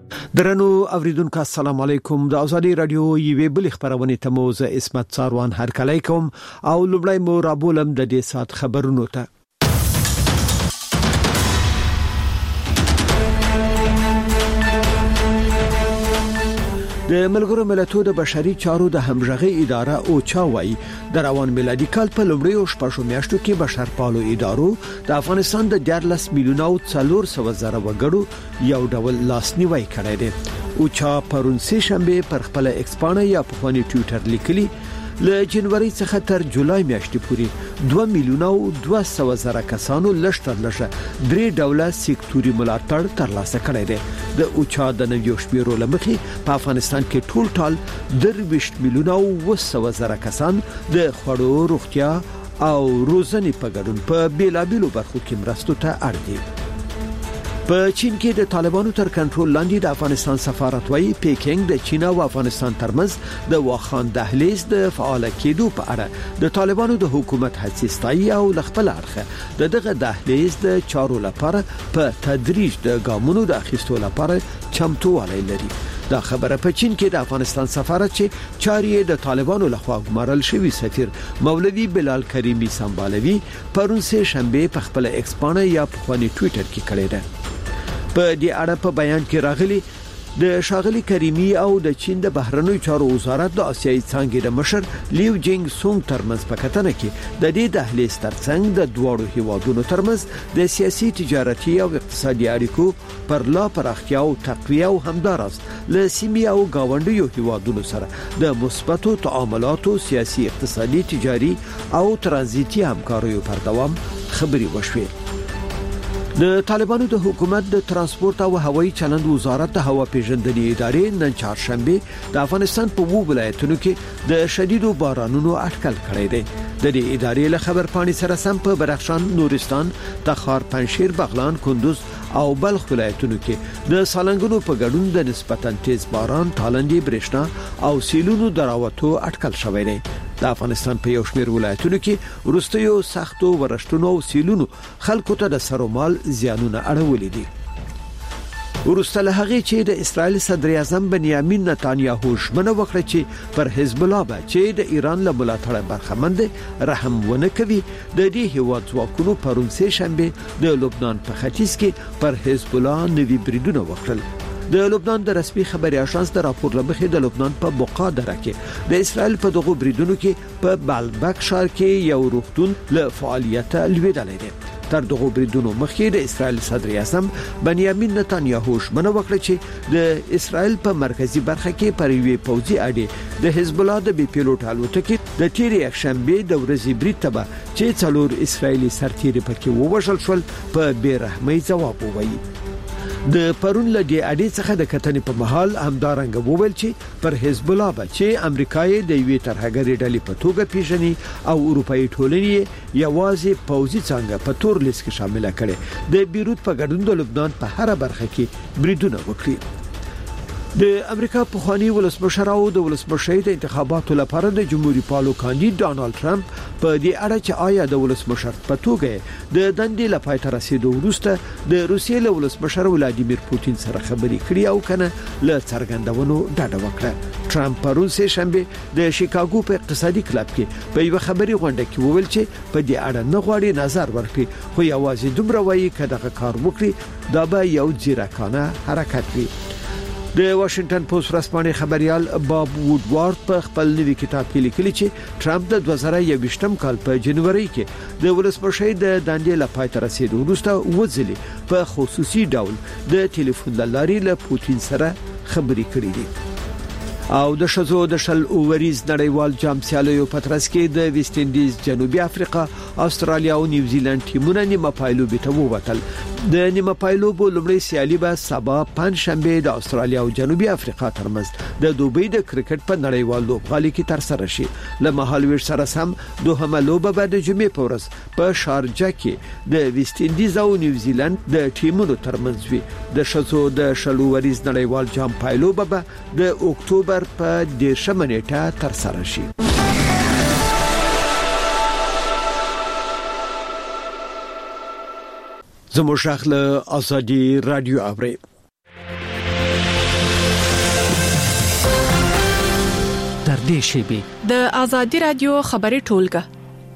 درنو اوریدونکو السلام علیکم د ازادي رادیو یوې بل خبرونه ته موزه اسمت څاروان هر کله کوم او لومړی مو رابولم د دې سات خبرونو ته. د ملګرو ملتونو د بشري چارو د همغږي اداره او چاوي د روان میلادي کال په لومړیو شپږو میاشتو کې بشرپالو ادارو د افغانستان د 14 میلیون او 400 زره وګړو یو ډول لاسنیوي کړی دی. او چا پرون سه شنبه پر خپل ایکسپانه یا په خوني ټوئیټر لیکلي له جنوري څخه تر جولای میاشتې پورې 2 میلیون او 200 زره کسانو لشتر لشه درې ډوله سکتوري ملاتړ ترلاسه کړی دی. د اوچا د نویو شمیرو لمخې په افغانستان کې ټول ټال 23 میلیون او 200 زره کسان د خوړو روغتیا او روزنې په ګډون په بیلابیلو برخو کې مرستو ته اړ دي. په چین کې د طالبانو تر کنټرول لاندې د افغانستان سفارت وايي پیکینګ د چین او افغانستان ترمنځ د واخان دهلیز د فعال کېدو په اړه د طالبانو د حکومت هڅې ستایي او خپل اړخ دغه دهلیز د چارو لپاره په تدریج د ګامونو د اخیستو لپاره چمتووالی لري. دا خبره په چین کې د افغانستان سفارت چې چارې د طالبانو لخوا ګمارل شوی سفیر مولوی بلال کریمی سمبالوي پرون سه شنبه په خپل ایکسپانه یا په خوني ټوئیټر کې کړی دی. په دې اړه په بیان کې راغلي د شاغلي کریمی او د چین د بهرنیو چارو وزارت د آسیایي څانګې د مشر لیو جینګ سونګ ترمنځ په کتنه کې د دې دهلیز ترڅنګ د دوړو هیوادونو ترمنځ د سیاسي تجارتي او اقتصادي اړیکو پر لا پراختیا او تقویه او همدارس له سیمې او گاونډیو هیوادونو سره د مثبتو تعاملاتو سیاسي اقتصادي تجاري او ترانزیتي همکاریو پر دوام خبري وشوي. د طالبانو د حکومت د ترانسپورت او هوایي چلند وزارت د هوا پیژندنې ادارې نن چهارشنبه د افغانستان په وو ولایتونو کې د شدیدو بارانونو اټکل کړی دی. د دې ادارې له خبر پاڼې سره سم په بدخشان، نورستان، تخار، پنجشیر، بغلان، کندوز او بلخ ولایتونو کې د سالنګونو په ګډون د نسبتاً تیز باران، تالندې، برېښنا او سیلونو دراوتو اټکل شوی دی. د افغانستان په یو شمېر ولایتونو کې وروستیو سختو ورښتونو او سیلونو خلکو ته د سرومال زیانونه اړولې دي. ورسته هغه چې د اسرائیل صدر اعظم بنیامین نتانیاهو ژمنه وکړه چې پر حزب الله به چې د ایران له ملاتړ برخمن دي رحم ونه کوي. د دې هیواد ځواکونو پرون سه شنبه د لبنان په ختیځ کې پر حزب الله نوي بریدونه وکړل. د لبنان د رسمي خبري اژانس د راپور لمخې د لبنان په بقا دره کې د اسرائیل په دغه بریدونو کې په بالبک ښار کې یو روغتون له فعالیت لویدلې ده. تر دغه بریدونو مخکې د اسرائیل صدر اعظم بنیامین نتانیاهو ژمنه وکړه چې د اسرائیل په مرکزی برخه کې پر یوې پوځي اډې د حزب الله د بي پیلوټ الوتکې د تیرې یکشنبه د ورځې برید ته چې څلور اسرائیلي سرتیري پکې ووژل شول په بیرحمۍ ځواب ووایي. د پرون لګي اډې څخه د کتنې په محل همدارنګ وویل چې پر حزب الله به چې امریکای د یوې ترهګرې ډلې په توګه پیژني او اروپאי ټولنې یوازې پوځي څنګه په تور لیست کې شامل کړي. د بیروت په ګډون د لبنان په هر برخه کې بریدونه وکړي. د امریکا په خواني ولسمشر او د ولسمشر د انتخاباتو لپاره د جمهوریت پالو کاندید ډانلډ ټرمپ په دې اړه چې آیا د ولسمشر په توګه د دندې لپاره تر رسیدو وروسته د روسیې له ولسمشر ولادیمیر پوتین سره خبرې کړې او کنه له څرګندونو ډاډه وکړه. ټرمپ پرون سه شنبه د شیکاګو په اقتصادي کلب کې په یو خبري غونډه کې وویل چې په دې اړه نه غواړي نظر ورکړي خو یوازې دومره وایي کله کار وکړي دا به یو ځیرکانه حرکت وي. د واشنگټن پوسټ ورځپاڼې خبريال باب وودوارد په خپل نوي کتاب کې لیکلي چې ټرمپ د 2021م کال په جنوري کې د ولسمشر د دندې لپاره تر رسیدو وروسته وځلي په خصوصي ډول د ټلیفون لارې له پوتین سره خبرې کړې دي. او د شزو د شل اووریز نړیوال جام سیالیو په ترڅ کې د ویسټ انډیز، جنوبي افریقا، استرالیا او نیوزیلند ټیمونه نیمه پایلوبې ته ووتل. د نیمه پایلوبو لومړی سیالي به سبا پنځشنبه د استرالیا او جنوبي افریقا ترمنځ د دوبۍ د کرکټ په نړیوال لوبغالي کې تر سره شي. له مهالویر سره سم دوهمه لوبه به د جمعې په ورځ په شارجه کې د ویسټ انډیز او نیوزیلند د ټیمونو ترمنځ وي. د شزو د شل اووریز نړیوال جام پایلوبه به د اکتوبر په 10 نیټه تر سره شي. زموږ شغله ازادي رادیو اوري. نږدې شي. د آزادي رادیو خبري ټولګه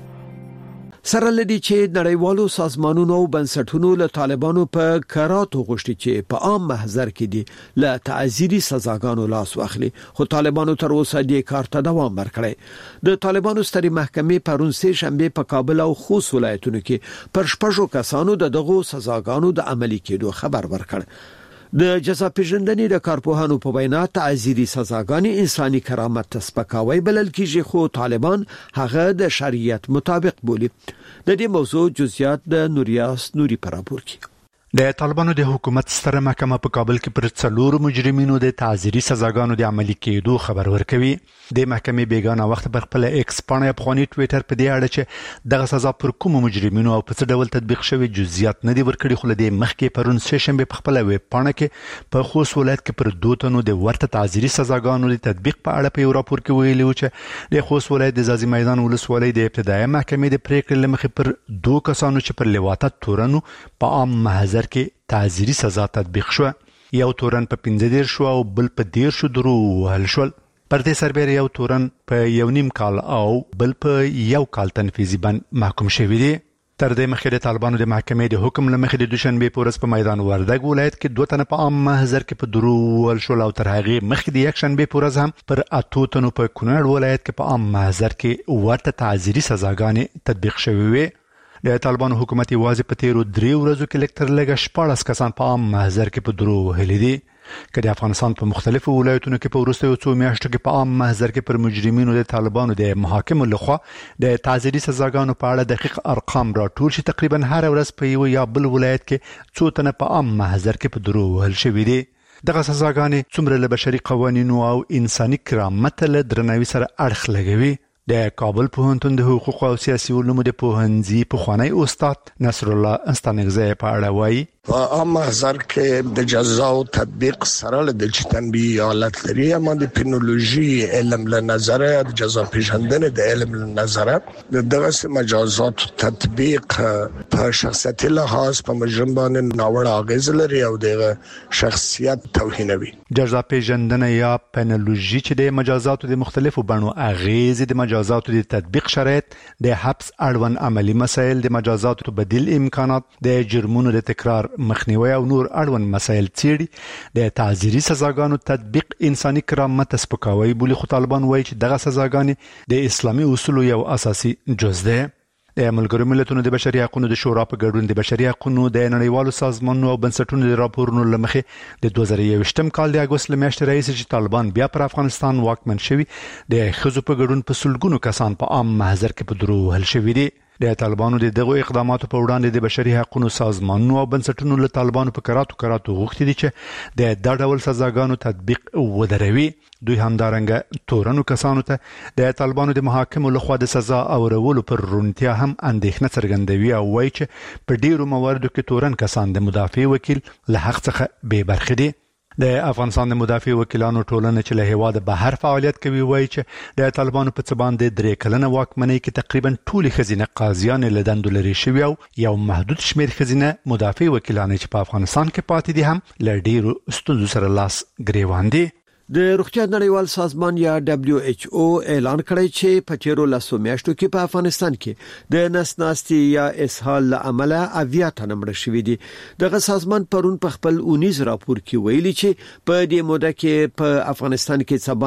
سره لدی چې نړیوالو سازمانونو او بنسټونو له طالبانو په کراتو غوښتي چې په عام محضر کې دي له تعزیري سزاګانو لاس واخلي، خو طالبانو تر اوسه دې کار ته دوام ورکړی. د طالبانو ستري محکمې پرون سه شنبه په کابل او خوست ولایتونو کې پر شپږو کسانو دغه سزاګانو د عملي کېدو خبر ورکړ. د جزا پیژندنې د کارپوهانو په وینا تعزیري سزاګانې انساني کرامت ته سپکاوی بلل کیږي، خو طالبان هغه د شریعت مطابق بولي. د دې موضوع جزئیات د نوریاس نوري پر راپور کې. د طالبانو د حکومت ستره محکمه په کابل کې پر 4 مجرمینو د تعزیري سزاګانو د عملي کېدو خبر ورکوي. د محکمې بیگانه وخت پر خپل ایکس باندې افغاني ټوئیټر په دې اړه چې دغه سزا پر کوم مجرمینو او په څه ډول تطبیق شوی جزئیات نه دی ورکړي، خو د مخکې پرون سه شنبه په خپل ویب پاڼه کې په خوست ولایت کې پر 2 تنو د ورته تعزیري سزاګانو د تطبیق په اړه په یو راپور کې ویلي و چې د خوست ولایت د ځاځي میدان ولسوالۍ د ابتدایي محکمې د پریکړې لمخې پر 2 کسانو چې پر لواطت تورنو په عام محضر کې تعزیري سزا تطبیق شو. یو تورن په 15 شو او بل په 10 درو وهل شول. پر دې سربېره یو تورن په 1.5 کال او بل په 1 کال تنفیذي بند محکوم شوی دی. تر دې مخکې د طالبانو د محکمې د حکم لمخې د دوشنبه په ورځ په میدان وردګ ولایت کې 2 تنه په عام محضر کې په درو وهل شول او تر هغه مخکې د یک شنبه په ورځ هم پر 8 تنو په کونړ ولایت کې په عام محضر کې ورته تعزیري سزاګانې تطبیق شوې وي. د طالبانو حکومت یوازې په تیرو 3 ورځو کې لکتر لګ 14 کسان په عام محضر کې په درو وهلي دي. که د افغانستان په مختلفو ولایتونو کې په وروستیو 2 میاشتو کې په عام محضر کې پر مجرمینو د طالبانو د محاکمو لخوا د تعزیري سزاګانو په اړه دقیق ارقام راټول شي، تقریبا هر ورځ په یو یا بل ولایت کې 2 تنه په عام محضر کې په درو وهل شوي دي. دغه سزاګانې څومره له بشري قوانینو او انساني کرامت له درناوي سره اړخ لګوي. د کابل پوهنتون د حقوق او سیاسي علومو د پوهنځي پخوانی استاد نصر الله استانګزی په اړه وایي په عام محضر کې د جزا او تطبیق سره د تنبیه حالت لري، اما د پینولوژي علم له نظره د جزا پیژندنې د علم له نظره دغه مجازات تطبیق په شخصیتي لحاظ په مجرم باندې ناوړه اغیز لري او د شخصیت توهینوي. جزا پیژندنه یا پینولوژي چې د مجازاتو د مختلفو بڼو اغیز د مجازاتو د تطبیق شرایط، د حبس اړوند عملی مسایل، د مجازاتو بدیل امکانات، د جرمونو د تکرار مخنیوي او نور اړوند مسایل څیړي. د تعزیري سزاګانو تطبیق انساني کرامت سپکاوی بولی، خو طالبان وایي چې دغه سزاګانې د اسلامي اصولو یو اساسي جز ده. د ملګرو ملتونو د بشري حقوقو د شورا په ګډون د بشري حقوقو د نړیوالو سازمانونو او بنسټونو د راپورونو لمخې د 2021 کال د اگست میاشتې راهیسې چې طالبان بیا پر افغانستان واکمن شوي، د ښځو په ګډون په سلګونو کسان په عام محضر کې په درو وهل شوي دي. د طالبانو د دغه اقداماتو په وړاندې د بشري حقوقو سازمانونو او بنسټونو له طالبانو په کراتو غوښتي دي چې د ډول سزاګانو تطبیق ودروي. دوی همدارنګه تورنو کسانو ته د طالبانو د محاکمو لخوا د سزا اورولو پر رونتیا هم اندېښنه څرګندوي او وایي چې په ډیرو مواردو کې تورن کسان د مدافع وکیل له حق څخه بې برخې دي. د افغانستان د مدافع وکیلانو ټولنه چې له هیواد بهر فعالیت کوي وایي چې د طالبانو په څه باندې 3 کلنه واکمنۍ کې تقریبا ټول خزینه قاضیان له دندو لري شوی او یو محدود شمیر خزینه مدافع وکیلان چې په افغانستان کې پاتې دي هم له ډیرو ستونزو سره لاس ګریوان دي. د روغتیا نړیوال سازمان یا WHO اعلان کړی چې په تیرو 10 میاشتو کې په افغانستان کې د نسناستي یا اسهال عمله 80 تنه مړه شوي دي. دغه سازمان پرون په خپل 19 راپور کې ویلي چې په دې موده کې په افغانستان کې څه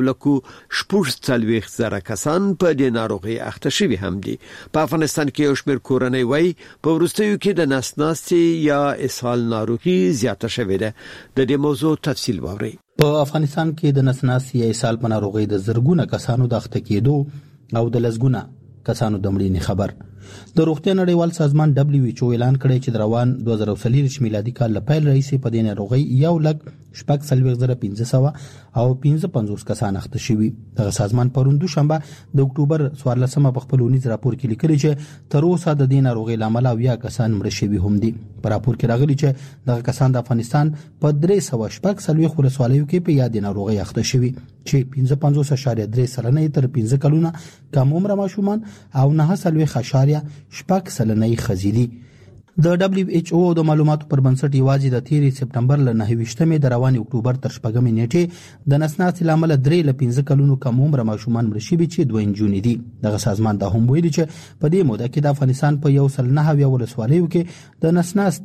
باندې 1.40 کسان په دې ناروغي اخته شوي هم دي. په افغانستان کې یو شمېر کورنۍ وایي په وروستیو کې د نسناستي یا اسهال ناروغي زیاته شوې ده. د دې موضوع تفصیل واورئ. په افغانستان کې د نسناستي یا اسهال په ناروغۍ د زرګونه کسانو د اخته کېدو او د لسګونه کسانو د مړینې خبر. د روغتیا نړیوال سازمان WHO اعلان کړی چې د روان 2023 میلادي کال له پیل راهیسې په دې ناروغۍ 1,45,500 او 55 کسان اخته شوي. دغه سازمان پرون دوشنبه د اکتوبر 14 په خپل 19 راپور کې لیکلي چې تر اوسه د دې ناروغۍ لامل 10 کسان مړه شوي هم دي. په راپور کې راغلي چې دغه کسان د افغانستان په 340 ولسوالیو کې په یاد ناروغۍ اخته شوي چې 55.3% تر 15 کلونه کم عمر ماشومان او 9.8% ښځې. د دبليو ایچ او د معلوماتو پر بنسټ یوازې د 13 سپټمبر ل 9 د روان اکتوبر تر 4 نیټه د نسناس لامل 3 ل 15 کلونو کم عمر ماشومان مړ شوي چې 2 انجونې دي. دغه سازمان دا هم ویلي چې په دې موده کې د افغانستان په 109 ولسوالیو کې د نسناس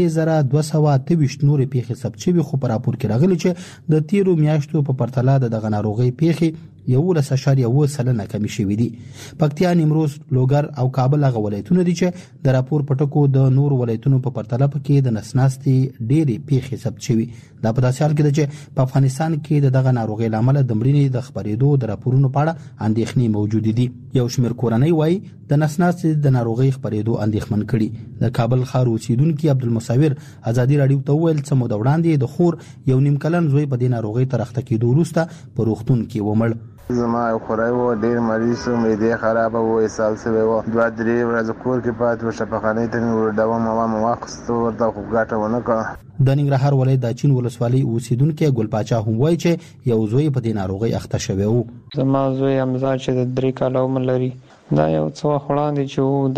3228 نور پیښې ثبت شوي، خو په راپور کې راغلي چې د 13 میاشتو په پرتله دغه ناروغي پیښې 11.1% کمی شوې دي. پکتیا، نیمروز، لوګر او کابل هغه ولایتونه دي چې د راپور پټکو د نور ولایتونو په پرتله کې د نسناستي ډېرې پیښې ثبت شوي. دا په داسې حال کې ده چې په افغانستان کې دغه ناروغي لامل د مړینې د خبرېدو د راپورونو په اړه اندېښنې موجود دي. یو شمېر کورنۍ وایي د نسناستي د ناروغي خبرېدو اندېښمن کړي. د کابل ښار اوسیدونکي عبدالمصور ازادي رادیو ته وویل څه موده وړاندې د خور یو نیم کلن زوی په دې ناروغي تر اخته کېدو وروسته په روغتون کې ومړ. زما خورای و ډیر مریض و، معده خراب و، اسهال سوی و، 2-3 ورځې کور کې پاتې و، شفاخانه ته ور دوام ما واخستو ورته خو ګټه ونه کړه. د ننګرهار ولایت د چین ولسوالۍ اوسیدونکو ګل پاچا هم وایي چې یو زوی په دې ناروغي اخته شوی و. زما زوی امزا چې د 3 کال عمر لري، دا یو څو وړاندې چې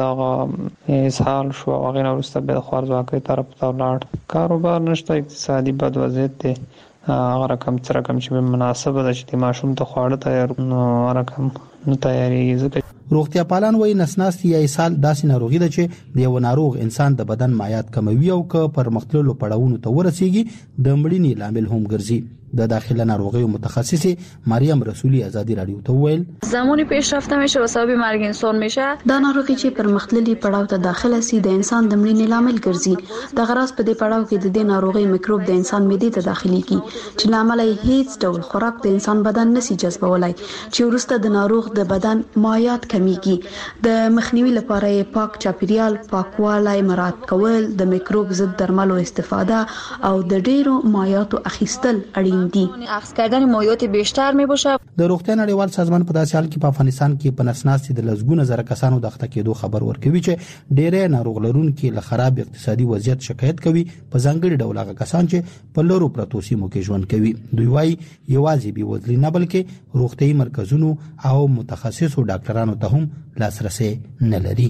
دا اسهال شو، هغه وروسته به خوارځواکۍ طرف ته لاړ. کاروبار نشته، اقتصادي بد وضعیت دی، هغه رقم چې مناسبه ده چې ماشوم ته خواړه تیار نو رقم نه تیاریږي. روغتیا پالان وایي نسناستي یا اسهال داسې ناروغي ده چې د یو ناروغ انسان د بدن مایعات کموي او که پر مختلفو پړاوونو ته ورسیږي د مړینې لامل هم ګرځي. د داخله ناروغیو متخصصی مریم رسولی ازادی رادیو ته ویل زمانی پیشرفته میشه و سبب مرگ انسان میشه. دا ناروغي چې پر مختلفي پړاو ته داخله سي د انسان د مړینې لامل ګرځي. د غراس په دې پړاو کې د دې ناروغي میکروب د انسان معدې ته داخليږي چې لامل یې هیڅ ډول خوراک د انسان بدن نسي جذبولای، چې ورسته د ناروغ د بدن مایعات کمیږي. د مخنیوي لپاره یې پاک چاپیریال، پاکوالی مراعات کول، د میکروب ضد درملو استفاده او د ډیرو مایعاتو اخیستل اړین دي. اخذ کردن مایعات بیشتر می باشه. د روغتیا نړیوال سازمان په داسې حال کې په افغانستان کې په نسناستي د لزګونه زره کسانو د اخته کېدو خبر ورکوي چې ډېرې ناروغ لرونکي له خراب اقتصادي وضعیت شکایت کوي، په ځانګړي ډول هغه کسان چې په لورو پرتو سیمو کې ژوند کوي. دوی وايي یوازې بې وزلي نه بلکې روغتیايي مرکزونو او متخصصو ډاکټرانو ته هم لاسرسي نه لري.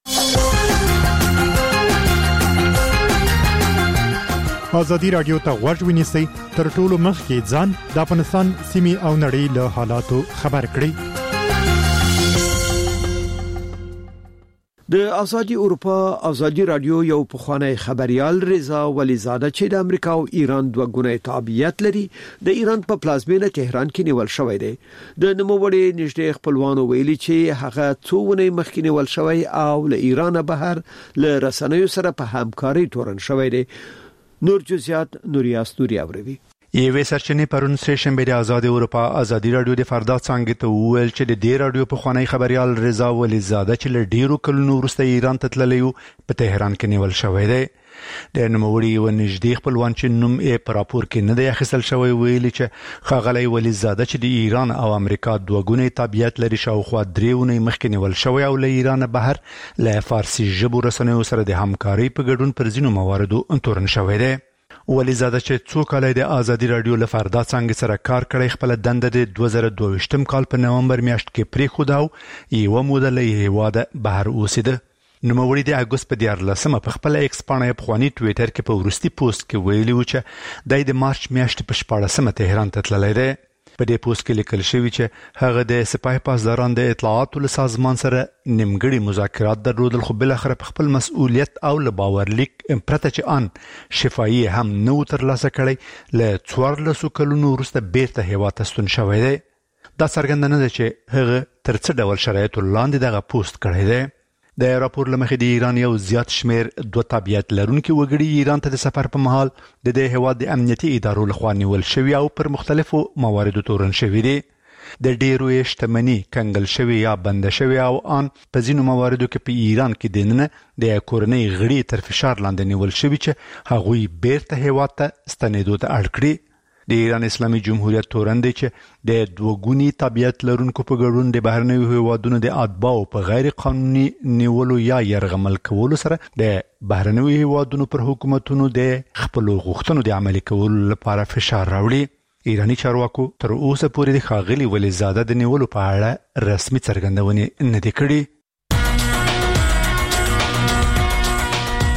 ازادي رادیو ته غوږ ونیسئ، تر ټولو مخکې ځان د افغانستان سیمې او نړۍ له حالاتو خبر کړئ. د ازادي اروپا ازادي رادیو یو پخوانی خبريال رضا ولیزاده چې د امریکا او ایران دوه ګونی تابعیت لري، د ایران په پلازمینه تهران کې نیول شوی دی. د نوموړي نږدې خپلوانو ویلي چې هغه څو ونې مخکې نیول شوی او له ایران بهر له رسنیو سره په همکاري تورن شوی دی. نور جزئیات نوریاس نوري اوروي. یوې سرچینې پرون سه شنبه د آزاد اروپا ازادي رادیو د فردا څنګه ته ویل چې د دې رادیو په خوانی خبريال رضا ولیزاده چې له ډیرو کلونو وروسته ایران ته تللی په تهران کې نیول شوی دی. د نوموړي و نږدې خپلوان چې نوم یې په راپور کې نه دی اخیستل شوی ویلي چې ښاغلی ولیزاده چې د ایران او امریکا دوه ګونی تابعیت لري شاوخوا 3 ونې مخکې نیول شوی او له ایران بهر له فارسي ژبو رسنیو سره د همکارۍ په ګډون پر ځینو مواردو تورن شوی دی. ولیزاده چې څو کال د آزادي رادیو له فردا څنګه سره کار کړی، خپل دنده د 2022 کال په نومبر میاشت کې پریښوده او یو موده له هیواده بهر اوسېده. نوموړي د اګوست په 14 په خپل ایکس باندې په خواني ټوئیټر کې په ورستي پوسټ کې ویلي و چې د مارچ میاشتې په 14 تهران ته تللی دی. په دې پوسټ کې لیکل شوی چې هغه د سپاه پاسداران د اطلاعاتو له سازمان سره نیمګړي مذاکرات درلودل، خو بل اخر په خپل مسؤلیت او له باورلیک پرته چې ان شفایي هم نو ترلاسه کړي له 14 کلونو وروسته بیرته هیواد ته ستون شوی دی. دا څرګندونه ده چې هغه تر څه ډول شرایطو لاندې دغه پوسټ کړی دی. د راپور لمخې د ایران یو زیات شمیر دوه تابعیت لرونکي وګړي ایران ته د سفر په مهال د دې هیواد د امنیتي ادارو لخوا نیول شوي او پر مختلفو مواردو تورن شوي دي. د ډیرو شتمنۍ کنګل شوي یا بند شوي او ان په ځینو مواردو کې په ایران کې دننه د کورنۍ غړي تر فشار لاندې نیول شوي چې هغوی بیرته هیواد ته ستنېدو ته اړ کړي. د ایران اسلامي جمهوریت تورن دی چې د دوګونی تابعیت لرونکو په ګډون د بهرنیو هیوادونو د اتباعو په غیر قانوني نیولو یا يرغمل کولو سره د بهرنیو هیوادونو پر حکومتونو د خپل غوښتنو د عملي کولو لپاره فشار راوړي. ایرانی چارواکو تر اوسه پورې د ښاغلي ولیزاده د نیولو په اړه رسمي څرګندونې نه دي کړې.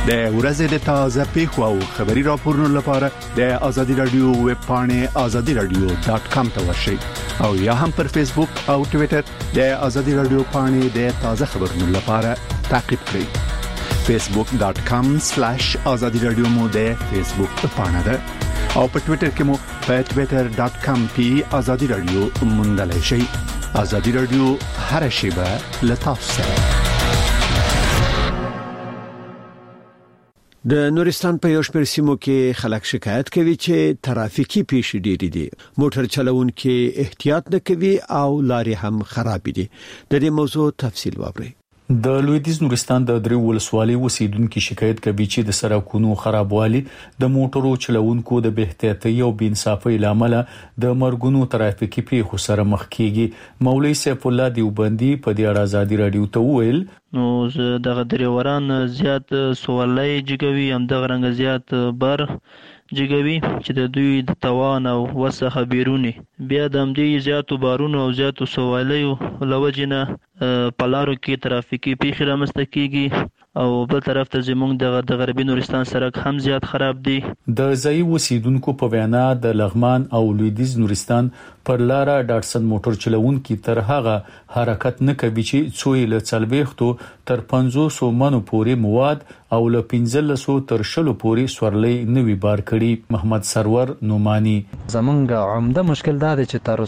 د ورځې د تازه پیښو او خبري راپورونو لپاره د آزادي رادیو ویب پاڼه azadiradio.com ته ورشئ او یا هم پر فیسبوک او ټوئیټر د آزادي رادیو پاڼه د تازه خبرونو لپاره تعقیب کړئ. facebook.com/azadiradio مو د فیسبوک پاڼه ده او په ټوئیټر کې مو په twitter.com/azadiradio موندلای شئ. آزادي رادیو هر شیبه لتاسو سره. د نورستان په یو شمېر سیمو کې خلک شکایت کوي چې ترافیکي پیښې ډېرې دي. موټر چلوونکي احتیاط نه کوي او لارې هم خراب دي. د دې موضوع تفصیل واورئ. د لویدیځ نورستان د درې ولسوالۍ اوسیدونکو شکایت کوي چې د سړکونو خرابوالي د موټرو چلوونکو د بې احتیاطۍ او بې انصافۍ لامل د مرګونو ترافیکي پیښو سره مخ کیږي. مولوی سیف الله دیوبندي په دې اړه آزادي رادیو ته وویل نو دغه دریوران زیات سوالای جګوي هم دغه رنګ زیات بار جګوي چې د دوی د توان او وسه بیرونی بیا د همدې زیاتو بارونو او زیاتو سوالیو لوجنه پلارو کې ترافیکي پیښې رامنځته کیږي او بل طرف ته زموږ د غربي نورستان سړک هم زیات خراب دي. د ځای اوسیدونکو په وینا د لغمان او لویدیځ نورستان پر لاره ډاټسن موټر چلوونکي تر هغه حرکت نه کوي چې څوی له 40 تر 500 منو پورې مواد او له 1500 تر 20 پورې سورلۍ نوي بار کړي. محمد سرور نومانی زمونږ عمده مشکل دا دی چې تر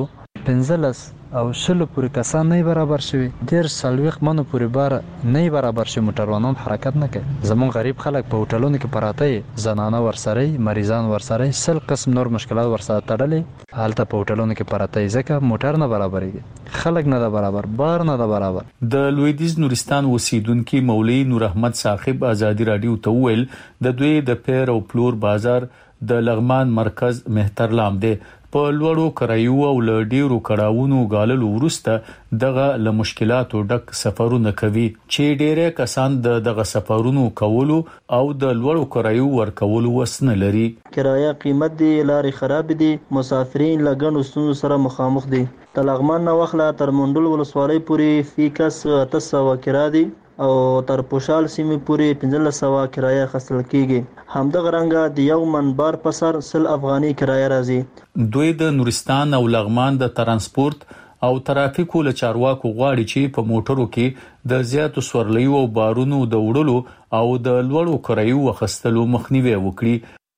15 او 20 پورې کسان نه برابر شوي. ډیر سلويخ منو پورې بار نه برابر شي. موټروانان حرکت نه کوي. زمون غریب خلک په هوټلونو کې پراته زنانه ورسره مریضان ورسره سل قسم نور مشکلات ورسره تړلې حالت په هوټلونو کې پراته ځکه موټر نه برابرېږي. خلک نه برابر بار نه برابر. د لویدیځ نورستان اوسیدونکو مولوی نور احمد صاحب آزادي رادیو ته ویل د دوی د پیر او پلور بازار د لغمان مرکز مهترلام دی. په لوړو کرایو او لډیرو کړهونو غالل ورسته دغه له مشکلاتو ډک سفرونه کوي چې ډېر کسان دغه سفرونو کولو او د لوړو کرایو ورکولو وسنه لري. کرایه قیمت دی، لارې خراب دي، مسافرین لګن ستونزو سره مخامخ دي. د لغمان نه وخله تر منډول ولسوالۍ پورې فی کس 800 کرایه دي او تر پوشال سیمې پورې 1500 کرایه خصل کیږي. همدغه رنګه د یو منبر په سر 100 افغاني کرایه راځي. دوی د نورستان او لغمان د ترانسپورت او ترافیکو له چارواکو غواړي چې په موټرو کې د زیاتو سورلیو او بارونو د وړلو او د لوړو کرایو وخستلو مخنیوي وکړي.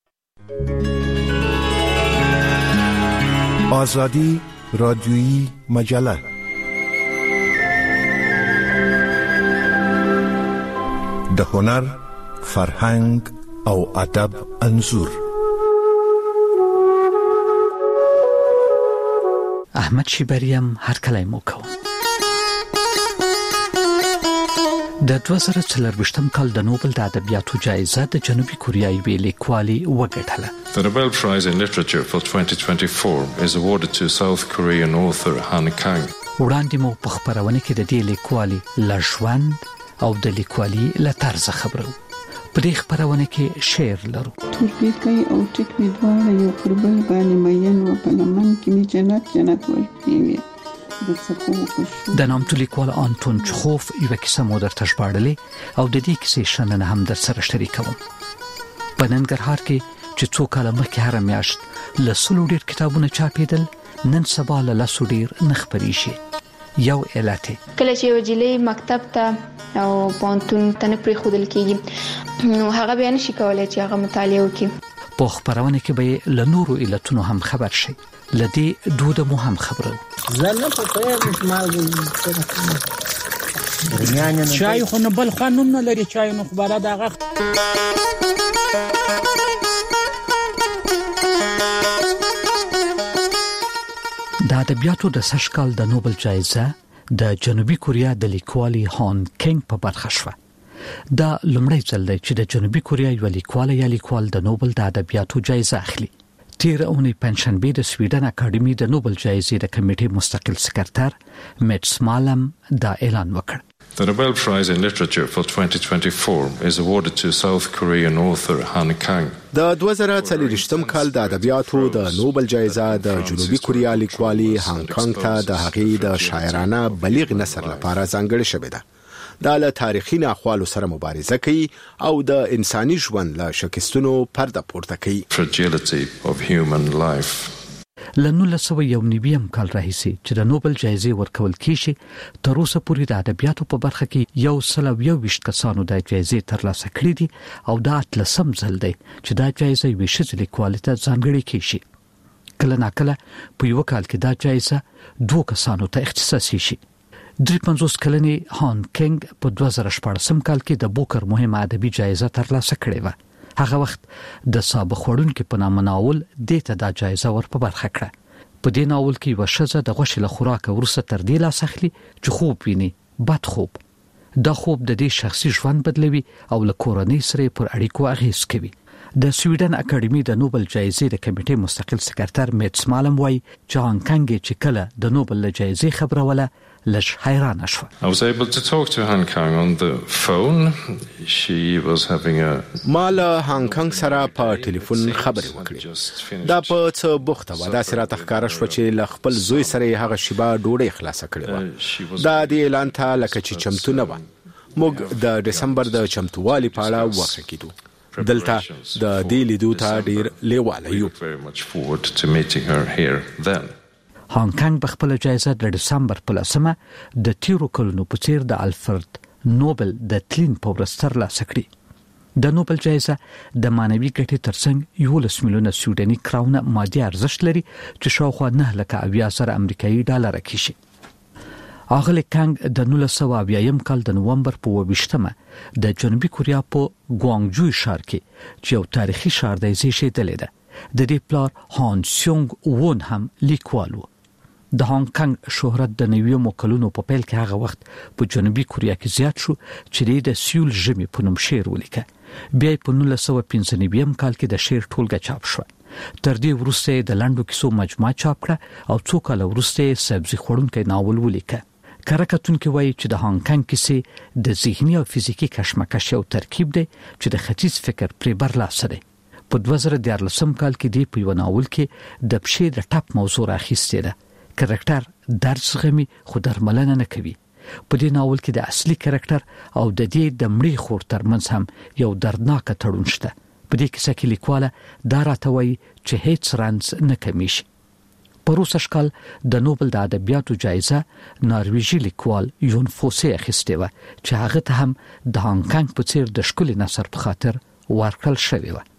آزادی رادیویی مجله د هنر، فرهنګ او ادب انځور. احمد شیبریم هر کله مو کوم. د 2024 کال د نوبل د ادبیاتو جایزه د جنوبي کوریا یوې لیکوالې وګټله. The Nobel Prize in Literature for 2024 is awarded to South Korean author Han Kang. وړاندې مو په خبرونه کې د دې لیکوالې لژوند او د لیکوالي له طرز خبرو. په دې خبرونه کې شعر لرو. تورپیکۍ او ټیکوي دواړه یو پر بل باندې مین و په لمن کې می جنت ورپیوي. د نامتو لیکوال آنتون چخوف یو کیسه مو درته ژباړلې او د دې کیسې شننه هم در سره شریکوم. په ننګرهار کې چې څو کاله مخکې هر میاشت له 100 ډیر کتابونه چاپېدل، نن سبا له 100 ډیر نه خپرې شي. یو علت کله چې وجلې مکتب ته او پانتون ته نه پرې خودل کېږي نو هغه بیان شي کولای چې هغه مطالعه وکړي. په خبرونه کې به له نورو علتونو هم خبر شي. لدې دوه مو هم خبرو. زنه په پیر مال چای خو نه بل قانون نه لري. چای نو خبره دغه د ادبیاتو د سشکال د نوبل جایزه د جنوبي کوریا د لیکوالې هان کینګ په برخه شوه. دا لومړی ځل دی چې د جنوبي کوریا یو لیکوال یا لیکوال د نوبل د ادبیاتو جایزه اخلي. تیر اونۍ پنځشنبه د سویډن اکاډمي د نوبل جایزې د کمیټې مستقل سکرټر میټس مالم دا اعلان وکړ. The Nobel Prize in Literature for 2024 is awarded to South Korean author Han Kang. د 2024 کال د ادبیاتو د نوبل جایزه د جنوبي کوریا لیکوالې هان کانګ ته د هغې د شاعرانه بلیغ نثر لپاره ځانګړې شوې ده. د تاریخي ناخوالو سره مبارزه کوي او د انساني ژوند له شکستونو پرده پورته کوي. Fragility of human life. لنو سو یو نیویم کال راهیسي چې د نوبل جایزې ورکول کیږي تر اوسه پورې د ادبیاتو په برخه کې یو سل او 21 کسانو د جایزې ترلاسه کړې دي او دا اتلسم ځل دی چې دا جایزه یوې ښځې لیکوالې ته ځانګړې کیږي. کله ناکله په یو کال کې دا جایزه 2 کسانو ته اختصاصي شي. 53 کلنې هان کینګ په 2014 کال کې د بوکر مهمه ادبي جایزه ترلاسه کړې و. هغه وخت د سابق وړونکو په نامه ناول دته دا جایزه ور په برخه کړه. په دې ناول کې وشزه د غوښې له خوراک ورسره تر دې لاس اخلي چې خوب ویني، بد خوب. دا خوب د دې شخصي ژوند بدلوي او له کورنۍ سره پر اړیکو اغیز کوي. د سویډن اکاډمي د نوبل جایزې د کمیټې مستقل سکرټر میټس مالم وایي چې هانګ کانګ چې کله د نوبل جایزې خبره وله لږ حیران شو. I was able to talk to Hong Kong on the phone. She was having a مال هانګ کانګ سره په ټلیفون خبرې وکړې. دا په څه بوخته و. دا سره تخکاره شو چې ل خپل زوی سره هغه شیبه ډوډۍ خلاصه کړې و. دا د اعلان ته لکه چې چمتو نه و. موږ د دسمبر د چمتووالي په اړه وغږ کېدو. دلته د دې لیدو ته ډیر لیواله یو. هانګ کانګ په خپل جایزه د دسمبر په 10 د تیرو کلونو په څیر د الفرد نوبل د تلین په ورځ ترلاسه کړې. د نوبل جایزه د مانوي ګټې ترڅنګ 11 میلیونه سویډني کراونه مادي ارزښت لري چې شاوخوا 9,000 امریکایي ډالر کېږي. اغلی کانګ د 1980 کال د نومبر په 28 د جنوبي کوریا په ګوانګجوی ښار کې چې یو تاریخي ښار دی زیږیدلی ده. د دې پلار هان سیونګ وون هم لیکوال و. د هانګ کانګ شهرت د 90 کلونو په پیل کې هغه وخت په جنوبي کوریا کې زیات شو چې د سیول ژمي په نوم شعر ولیکه. بیا په 1995 کال کې د شعر ټولګه چاپ شو. تر دې وروسته د لنډو کیسو مجموعه چاپ کړه او څو کال وروسته سبزي خوړونکی ناول ولیکه. کارکتونکو وایي چې د هانګ کانګ کیسې د ذهني او فزیکی کشمکش یو ترکیب دی چې د ختیځ فکر پرې برلاسه دی. په 2014 کال کې دی په یو ناول کې د پښې د ټاپ موضوع راخیستې ده. کریکټر درس غمي خو درملنه نه کوي. په دې ناول کې د اصلي کریکټر او د دې د مړي خور ترمنځ هم یو دردناک تړون شته. په دې کیسه کې لیکواله دا راته وایي چې هیڅ رنځ نه کمیږي. په روسش کال د نوبل د ادبیاتو جایزه نارویجی لیکوال یون فوسه اخیستې و چې هغه ته هم د هانګ کانګ په څیر د ښکلي نثر په خاطر ورکړل شوی و.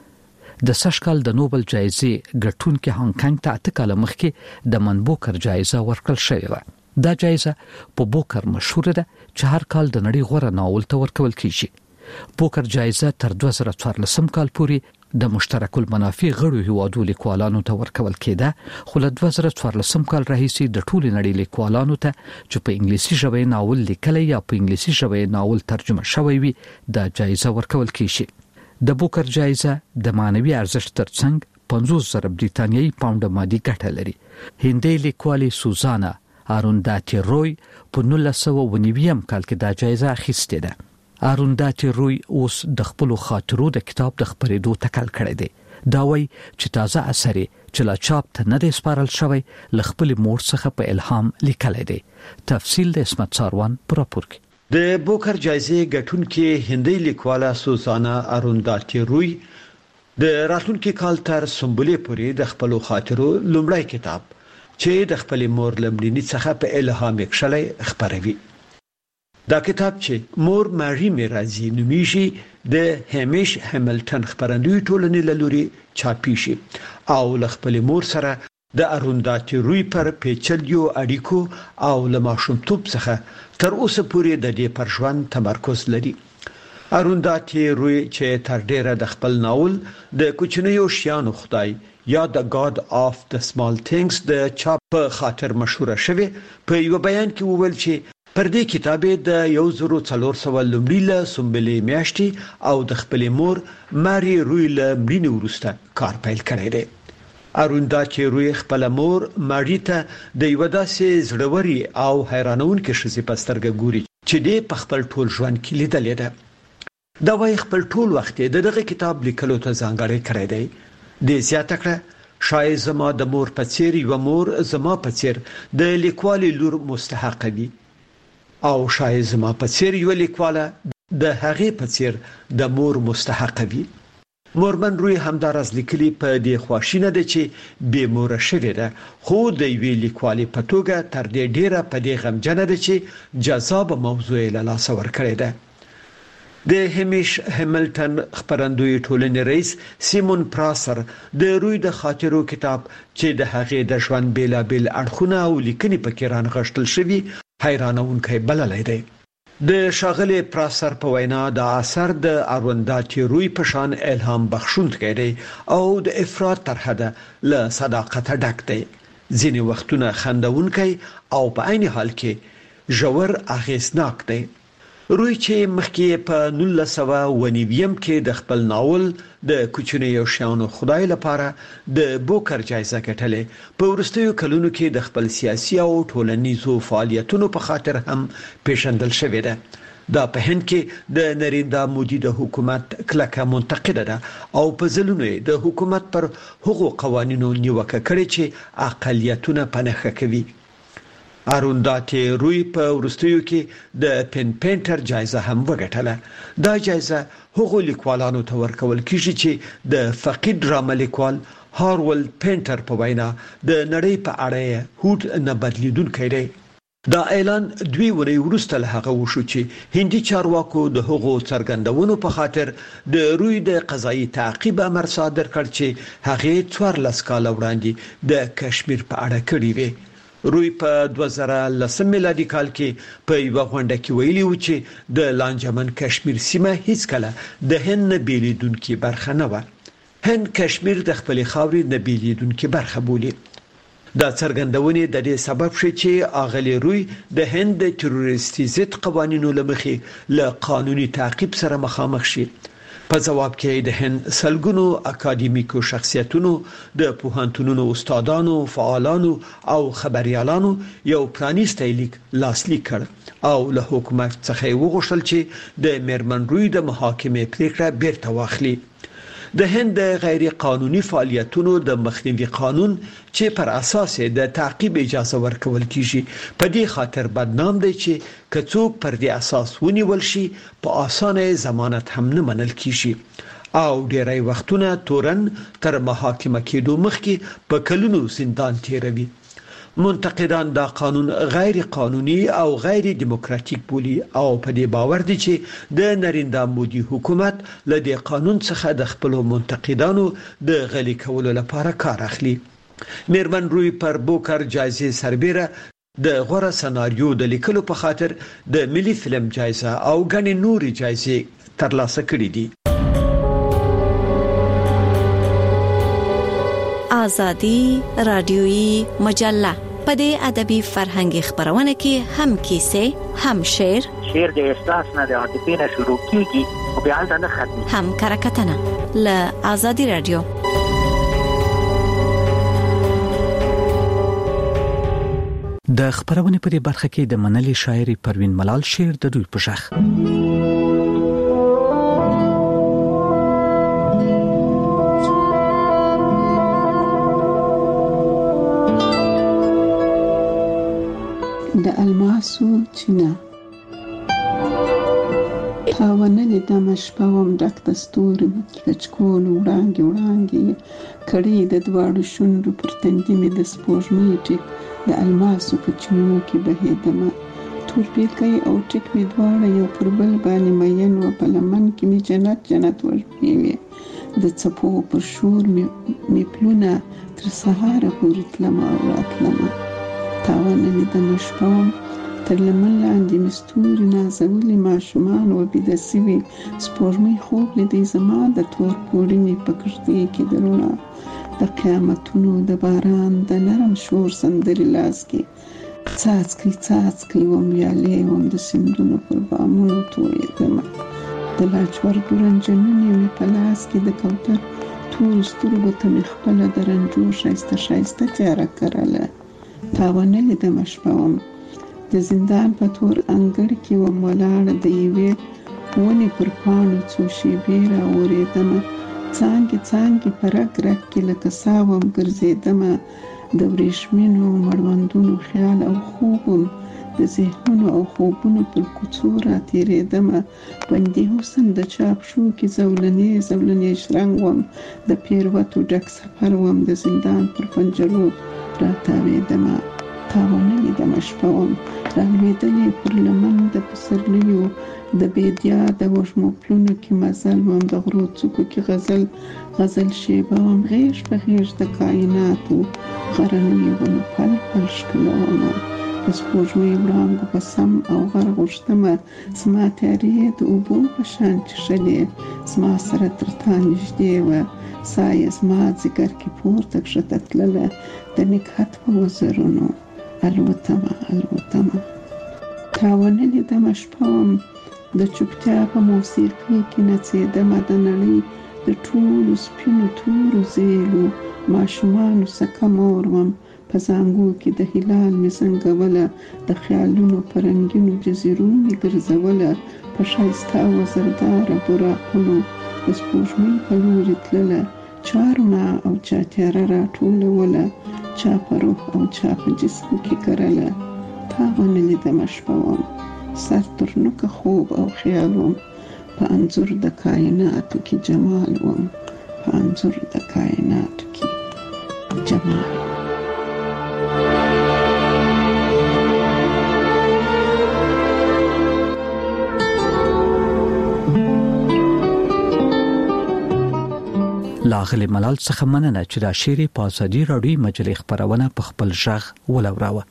د سشکال د نوبل جایزې ګټونکو هانګ کانګ ته 8 کال مخکې د من بوکر جایزه ورکړل شوې و. دا جایزه په بوکر مشهور ده چې هر کال د نړۍ غوره ناول ته ورکول کیږي. بوکر جایزه تر 2014 کال پورې د مشترک المنافع غړو هیوادو لیکوالانو ته ورکول کېده، خو له 2014 کال راهیسې د ټولو نړۍ لیکوالانو ته چې په انګلیسي ژبه ناول لیکلی یا په انګلیسي ژبه ناول ترجمه شوی وي د جایزه ورکول کیږي. د بوکر جایزه د مانوي ارزښت ترڅنګ 50,000 بریتانیایی پاونډ مادي ګټه لري. هندي لیکوالې سوزانا ارونداتی روی په 1990 کال کې دا جایزه اخیستې ده. ارونداتی روی اوس د خپل خاطرو د کتاب د خبرېدو تکل کړی دی. دا وایي چې تازه اثر چې لا چاپ ته نه دی سپارل شوی ل خپل مور څخه په الهام لیکلی دی. تفصیل د اسمت ساروان پر راپور کې. د بوکر جایزې ګټونکې هندي لیکواله سوزانا ارونداتی روی د راتلونکي کال تر سمبولې پورې د خپل خاطرو لومړی کتاب چې د خپل مور لمړني څخه په الهام کښلې خبروي. دا کتاب چې مور ماري میرازي نومیږي د همیش همیلټن خبرندوی ټولنې له لوري چاپی شي او ل خپل مور سره د ارونداتی روی پر پیچلیو اړیکو او له ماشومتوب څخه تر اوسه پورې د دې پر ژوند تمرکز لري. ارونداتی روی چې تر ډیره د خپل ناول د کوچنیو شیانو خدای یا د God of the Small Things د چاپ په خاطر مشهور شوی. په یو بیان کې وویل چې پر دې کتاب د 1400 لومړی له سمبلې میاشتې او د خپل مور ماري روی له مړینې وروسته کار پیل کړی دی. ارونداتی روی خپل مور ماري ته د یو داسې زړوري او حیرانونکې شخصي پسترګه ګوري چې دې په خپل ټول ژوند کې لیدلې ده. دا وايي خپل ټول وخت د دغه کتاب لیکلو ته ځانګړی کړی دی. د زیاته کړه شاید زما د مور په څیر یو مور زما په څیر د لیکوالي لور مستحق وي. او شاید زما په څیر یو لیکواله د هغې په څیر د مور مستحق وي. مورمن روی همدارز لیکلي په دې خواشینه ده چې به مور شوی ده، خو د وی لیکوالي په توګه تر دې ډیره په دې غمجنه ده چې جذاب موضوع له لاس ورکړی ده. د همیش همیلټن خبرندوی ټولنې رئیس سیمون پراسر د روی د خاطرو کتاب چې د هغې د ژوند بیلابل اړخونه او لیکنې پکې رانغښتل شوي حیرانونکی بللی دی. د شاغلی پراسر په وینا د اثر د ارونداتي روی په شان الهام بخښونکی دی او د افراط تر حده له صداقت ډک دی، ځینې وختونه خندونکی او په عین حال کې ژور اغیزناک دی. روی چې مخکې په 1990 کې د خپل ناول د کوچنیو شیانو خدای لپاره د بوکر جایزه ګټلې، په وروستیو کلونو کې د خپل سیاسي او ټولنیزو فعالیتونو په خاطر هم پیژندل شوې ده. دا په هند کې د نریندرا مودي د حکومت کلکه منتقده ده او په ځلونو د حکومت پر هغو قوانینو نیوکه کړې چې اقلیتونه پنهخه کوي. ارونداتي روی په وروستیو کې د پن پینټر جایزه هم وګټله. دا جایزه هغو لیکوالانو ته ورکول کیږي چې د فقید ډرامه لیکوال هارولد پینټر په وینا د نړۍ په اړه هوډ نه بدلیدونکی دی. دا اعلان 2 ورځې وروسته له هغه وشو چې هندي چارواکو د هغو څرګندونو په خاطر د روی د قضایي تعقیب امر صادر کړ چې هغه 14 کال وړاندې د کشمیر په اړه کړی وي. روی په 2010 میلادي کال کې په یو غونډه کې ویلي و چې د لانجمن کشمیر سیمه هیڅ کله د هند نه بیلیدونکو برخه نه و. هند کشمیر د خپل خاورې نه بیلیدونکو برخه بولي. دا څرګندونې د دې سبب شي چې اغلی روی د هند د تروریستي ضد قوانینو لمخې له قانوني تعقیب سره مخامخ شي. په جواب کې د هند سلګونو اکاډمیکو شخصیتونو، د پوهنتونونو استادانو، فعالانو او خبريالانو یو پرانیستی لیک لاسلیک کړ او له حکومت څخه وغوښتل چې د میرمن روی د محاکمې پریکړه بیرته واخلي. د هند غیر قانوني فعالیتونو د مخنیوي قانون چې پر اساس د تعقیب اجازه ورکول کیږي په دې خاطر بدنام دی چې کڅوک پر دې اساس ونیول شي په اسانه ضمانت هم نه منل کیږي او ډیری وختونه تورن تر محاکمه کېدو مخکې په کلونو زندان تیروي. منتقدان دا قانون غیر قانوني او غیر دموکراتیک بولي او په دې باور دي چې د نریندرا مودي حکومت له دې قانون څخه د خپل منتقدانو د غلي کولو لپاره کار اخلي. میرمن روی پر بوکر جایزه سربېره د غوره سناریو د لیکلو په خاطر د ملي فلم جایزه او غني نوري جایزه ترلاسه کړې دي. آزادی رادیویی مجله په دې ادبي فرهنګي خبرونه کې هم کیسه، هم شعر د احساس نه د عاطفې نه شروع کیږي او بیا ځنه ختمي، هم کرکټنه ل آزادی رادیو. د خبرونه په دې برخه کې د منلي شاعري پروین ملال شعر د دوی په شخ د الماسو چینه تاونه د مشپوم ډک د ستوري کچکول وړانګي وړانګي کړي د دواړو شونډو پر تندي مې د سپوږمۍ ټیک د الماسو په چینو کې بهیدمه تور پیکای او ټیک مې دواړه یو پر بل باندې مین و په لمن کې مې جنت ورپیوي د څپو پر شور مې پلونه تر سهاره پورې تلمه او راتلمه تاونه د مشپوم تر لمن لاندې مستوري نازولي ماشومان و بيده سوي سپوږمۍ خوب لیدي زما د تور پوړني په کښتۍ کې درونه د قیامتونو د باران د نرم شور سندري لاس کې څاڅکي وم ویالې وم د سیندونو پر بامونو تویدمه د لاجوردو رنجنونې مې په لاس کې د کوتر تور سترګو ته مې خپله د رنجو ښایسته تیاره کرله تاونه د مشپوم د زندان په تور انګړ کې وم ولاړه د یوې ونې پر پاڼو څو شېبې راورېدمه څانګې په رګ کې لکه سا وم ګرځېدمه د ورېښمینو مړوندونو خیال او خوبم د ذهنونو او خوبونو پر کوڅو راتېرېدمه بندي حسن د چاپ شو کې زولنې شرنګ وم د پیروتو ډک سفر وم د زندان پر پنجرو راتاوېدمه تاوانلې د مشپه وم رالوېدلې پر لمن د پسرلیو د بیدیا د وږمو پلونو کې مزل وم د غرو څوکو کې غزل شیبه وم غیږ په غیږ د کائناتو غرنیو ونو پل پل ښکلومه د سپوږمۍ وړانګو په سم او غر غوښتمه زما تیارې د اوبو په شان چښلې زما سره تر تا نږدې وه ساه یې زما ځیګر کې پورته کښته تلله د نګهت په وزرونو الوتمه تاوانلې دمه شپه وم د چوپتیا په موسیقۍ کې نڅېدمه د نړۍ د ټولو سپینو تورو زیلو ماشومانو څخه مور وم په زانګو کې د هلال مې زنګوله د خیالونو په رنګینو جزیرو مې ګرځوله په ښایسته وزرداره براقونو د سپوږمۍ په لورې تلله چا رڼا او چا تیاره راټولوله چا په روح او چا په جسم کې کرله تاوانلې دمه شپه وم سر تر نوکه خوب او خیال وم په انځور د کائناتو کې جمال وم په انځور د کائناتو کې جمال وم لاغلی ملال څخه مننه چې دا شعر په ازادي راډیو مجلې خبرونه په خپل ژغ ولوراوه.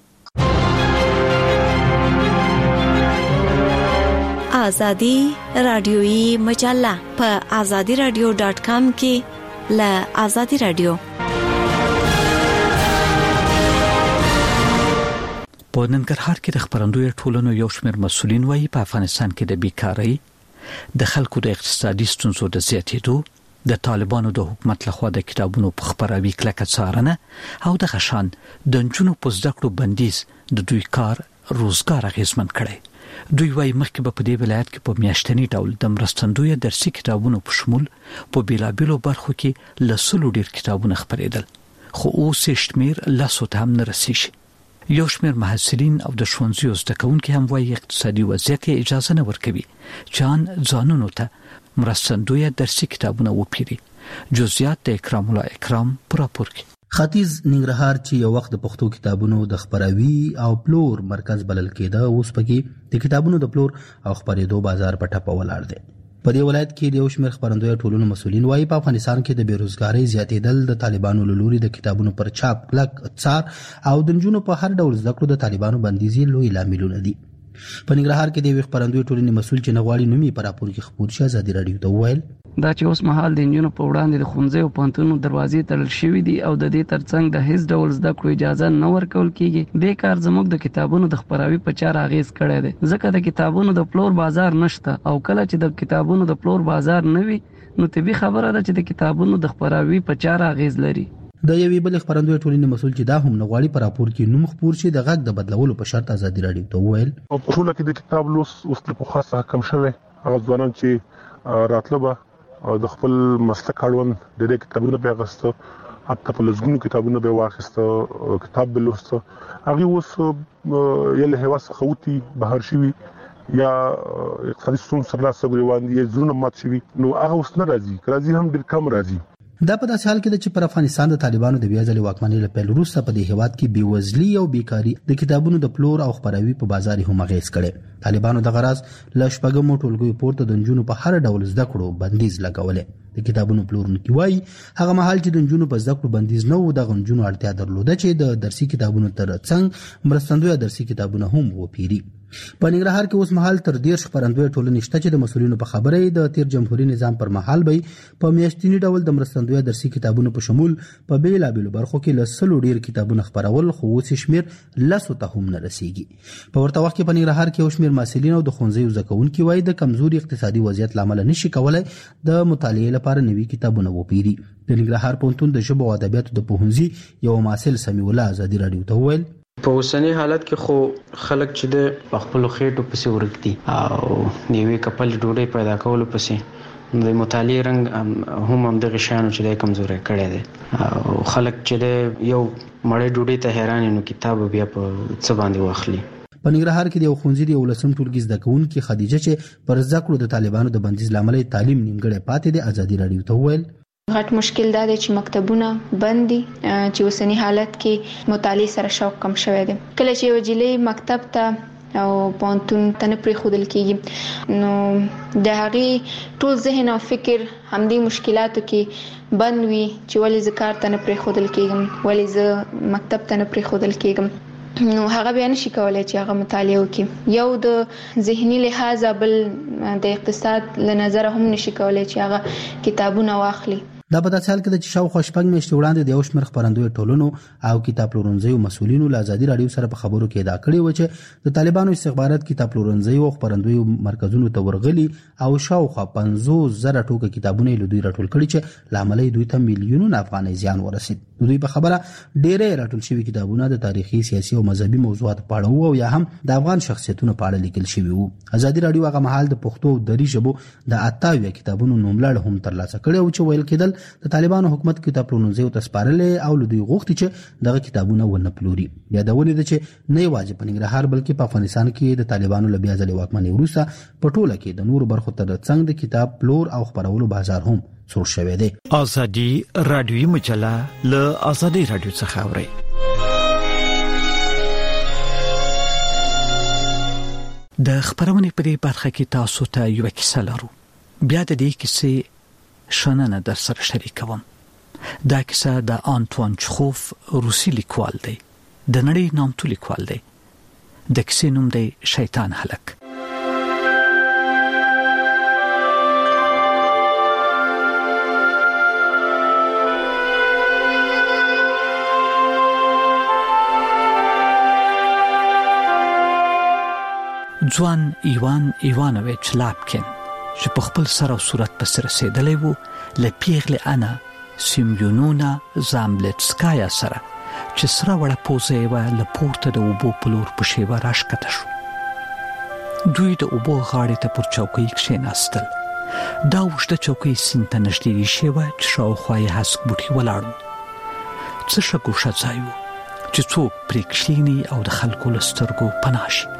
ازادي راډیوي مجله په azadiradio.com کې ل ازادي راډیو په ننګرهار کې د خبرندوی ټولنو یو شمېر مسؤلین وایي په افغانستان کې د بیکارۍ د خلکو د اقتصادي ستونزو د زیاتېدو د طالبانو د حکومت لخوا د کتابونو په خپراوي کلکه څارنه او د غشان د نجونو په زده کړو بندیز د دوی کار روزګار اغیزمن کړي. دوی وايي مخکې په دې ولایت کې په میاشتنی ډول د مرستندوی درسي کتابونو په شمول په بیلابیلو برخو کې لسلو ډیر کتابونه خپرېدل خو اوس شمیر لاسو ته هم نه رسیږي. یو شمیر محصلین او د ښوونځیو زده کوونکي هم وايي اقتصادي وضعیت اجازه نه ورکوي چې ځانونو ته مرستندوی درسي کتابونه وپیري. جزئیات د اکرام الله اکرام پراپور کې. ختیځ ننګرهار چې یو وخت د پښتو کتابونو د خبراوي او پلور مرکز بلل کېده اوس پکې د کتابونو د پلور او خبرېدو بازار په ټپه ولاړ دی. په دې ولایت کې د یو شمېر خبرندوی ټولنو مسؤلین وايي په افغانستان کې د بیروزګارۍ زیاتېدل د طالبانو له لوري د کتابونو پر چاپ کلک څار او د نجونو په هر ډول زده کړو د طالبانو بندیزي لوی لاملونه دي. په ننګرهار کې د یو خبرندوی ټولنې مسؤل چې نغواړي نومي پر راپور کې خبر شي ازادي راډیو ته وویل دا چې اوس مهال د انجونو په وړاندې د ښوونځي او پوهنتونونو دروازې تړل شوې دي او د دې ترڅنګ د هیڅ ډول زده کړو اجازه نه ورکول کیږي. د کار زموږ د کتابونو د خبراوي په چار اغیز کړی دی ځکه د کتابونو د پلور بازار نشته او کله چې د کتابونو د پلور بازار نه وي نو طبي خبره ده چې د کتابونو د خبراوي په چار اغیز لري. د یوې بل خبرندوی ټولنې مسؤل چې دا هم نغواړي پر راپور کې نوم خبر شي د غږ د بدلولو په شرط ازادي راډیو ته وویل په ټوله کې د کتاب لوس اوس په خاصه کم شوی هغه ځوانان چې راتلبه د خپل مسلک اړوند د دې کتابونو په غوښتو حتی په لږونو کتابونو به واخیسته کتاب بلوسته هغه اوس یله هوا څخه بهر شوی یا اقتصادي ستونزې سره لاس غوړوان دي زونه مات شوی نو هغه اوس نه راځي هم ډیر کم راځي. دا په داسې حال کې چې پر افغانستان د طالبانو د بیا ځلې واکمنۍ له پیل وروسته په دې هیواد کې بیوزلي او بیکاری د کتابونو د پلور او خبراوي په بازار هم اغیز کړي. طالبانو د غراض ل شپږمو ټولګیو پورته د نجونو په هر ډول زده کړو بندیز لګولې. د کتابونو پلورونکي وايي هغه مهال چې د نجونو په زده کړو بندیز نه و د غنجونو اړتیا درلوده چې د درسي کتابونو ترڅنګ مرستندوی درسي کتابونه هم وپیري. په ننګرهار کې اوس مهال تر 10 خبرندوی ټولنې شته چې د مسؤلینو په خبره د تیر جمهوریت نظام پر مهال به په میاشتنی ډول د مرستندوی درسي کتابونو په شمول په بیلابیلو برخو کې لسلو ډیر کتابونه خبرول خو اوس شمیر لسو ته هم نه رسیږي. په ورته وخت کې په ننګرهار کې اوس شمیر مسؤلین او د ښوونځیو زکونکي وایي د کمزوري اقتصادي وضعیت لامل نشي کولای د مطالعې لپاره نوي کتابونه وپیري. د ننګرهار پوهنتون د ژبو او ادبیاتو د پوهنځي یو مسؤل سمیع الله ازادي راډیو ته وویل په اوسنی حالت کې خو خلک چې د خپل خېټو پسې ورګدي او نیوي کپل ډوډۍ پیدا کولو پسې د مطالعې رنګ هم دغه شیانو چې د کمزوري کړي دي او خلک چې یو مړې ډوډۍ ته حیران نو کتاب بیا په څه باندې واخلي. په ننګرهار کې د یو ښوونځي د 11م ټولګي زده کوونکې خدیجه چې پر زده کړو د طالبانو د بندیز لامل تعلیم نیمګړی پاتې دی ازادي رادیو ته وویل غټ مشکل دا دی چې مکتبونه بند دي چې اوسنی حالت کې مطالعه سره شوق کم شوی دی. کله چې وجلې مکتب ته او پونتون ته پرې خودل کېږي نو د هغه ټول ذهن او فکر همدې مشکلاتو کې بند وي چې ولې ذکر ته پرې خودل کېږم ولې ز مکتب ته پرې خودل کېږم نو هغه بیا نشي کولای چې هغه مطالعه وکړي. یو د ذهني لحاظ بل د اقتصاد له نظر هم نشي کولای چې هغه کتابونه واخلي. دا په داسې حال کې چې شاوخوا شپږ میاشتې وړاندې د یو شمېر خپرندوی ټولنو او کتاب پلورنځیو مسؤلینو له ازادي رادیو سره په خبرو کې ادعا کړې و چې د طالبانو استخبارات کتاب پلورنځیو او خپرندویو مرکزونو ته ورغلي او شاوخوا 50,000 ټوکه کتابونه له دوی راټول کړي چې لامل دوی ته میلیونونه افغانۍ زیان ورسید. دوی په خبره ډېرې راټول شوي کتابونه د تاریخي سیاسي او مذهبي موضوعات په اړه وو او یا هم د افغان شخصیتونو په اړه لیکل شوي وو. ازادي رادیو هغه مهال د پښتو او دری ژبو د 28 کتابونو نوملړ هم ترلاسه کړی او چې ویل کېدل د طالبانو حکومت کتاب پلورنځیو ته سپارلې او لدوی غوښتي چې دغه کتابونه ونه پلوري. یادونه ده چې نه یوازې په ننګرهار بلکې په افغانستان کې د طالبانو له بیا ځلې واکمنۍ وروسته په ټوله کې د نورو برخو ترڅنګ د کتاب پلور او خپرولو بازار هم سور شوی دی. ازادي رادیوي مجله له ازادي رادیو څخه اوري. د خبرونه په دې برخه کې تاسو ته یو کیسه لرو. بیا د دې کیسې شننه در سره شریکوم. دا کیسه د آنتوان چخوف روسي لیکوال دی. د نړۍ نامتو لیکوال دی. د کیسې نوم دی شیطان هلک. ځوان ایوانویچ لاپکین چې په خپل سر او صورت پس رسیدلی وو له پیغلې انا سیمیونونا زامبلتسکایا سره چې سره وړه پوزه یې له پورته د اوبو په لور په شیبه راښکته شو. دوی د اوبو غاړې ته پر چوکۍ کښېناستل. دا اوږده چوکۍ سیند ته نږدې ایښې وه چې شاوخوا یې هسک بوټي ولاړ وو. څه ښه ګوښه ځای وو چې څوک پرې کښېني او د خلکو له سترګو پناه شي.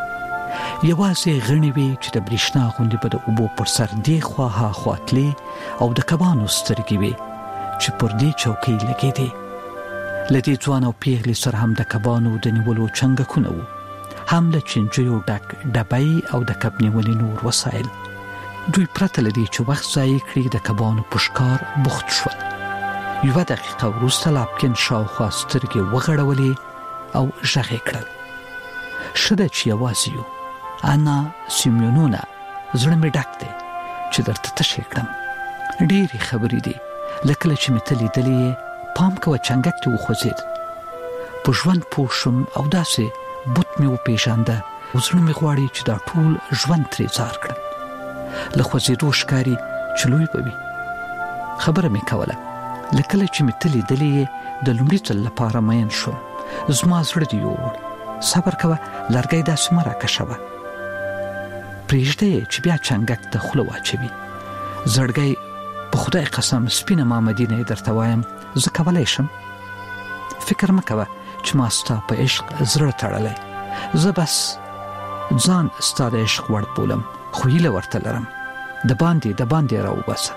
یوازې غڼې وې چې د برېښنا غوندې به د اوبو پر سر دې خوا ها خوا تلې او د کبانو سترګې وې چې پر دې چوکۍ لګېدې. له دې ځوان او پیغلې سره هم د کبانو د نیولو چنګکونه وو، هم له چینجیو ډک ډبۍ او د کب نیولې نور وسایل. دوی پرته له دې چې وخت ضایع کړي د کبانو په ښکار بوخت شول. 1 دقیقه وروسته لاپکین شاوخوا سترګې وغړولې او غږ یې کړل. ښه ده چې یوازې یو انا سیمیونونا، زړه مې ډک دی چې درته تشې کړم. ډېرې خبرې دي، لکه چې مې ته لیدلې پام کوه چنګک دې وخوځېد. په ژوند پوه شم او داسې بوت مې وپېژانده او زړه مې غواړي چې دا ټول ژوند ترې ځار کړم. له خوځېدو ښکاري چې لوی به وي. خبره مې کوله، لکه چې مې ته لیدلې د لومړي ځل لپاره مین شوم. زما زړه دې یووړ. صبر کوه، لرګی داسې مه راکشوه. پرېږده چې بیا چنګک ته خوله واچوي. زړګی په خدای قسم سپینه مامدینه یې درته وایم، زه کولی شم. فکر مه کوه چې ما ستا په عشق زړه تړلی. زه بس ځان ستا د عشق وړ بولم، خو هیله ورته لرم. د باندې راوباسه.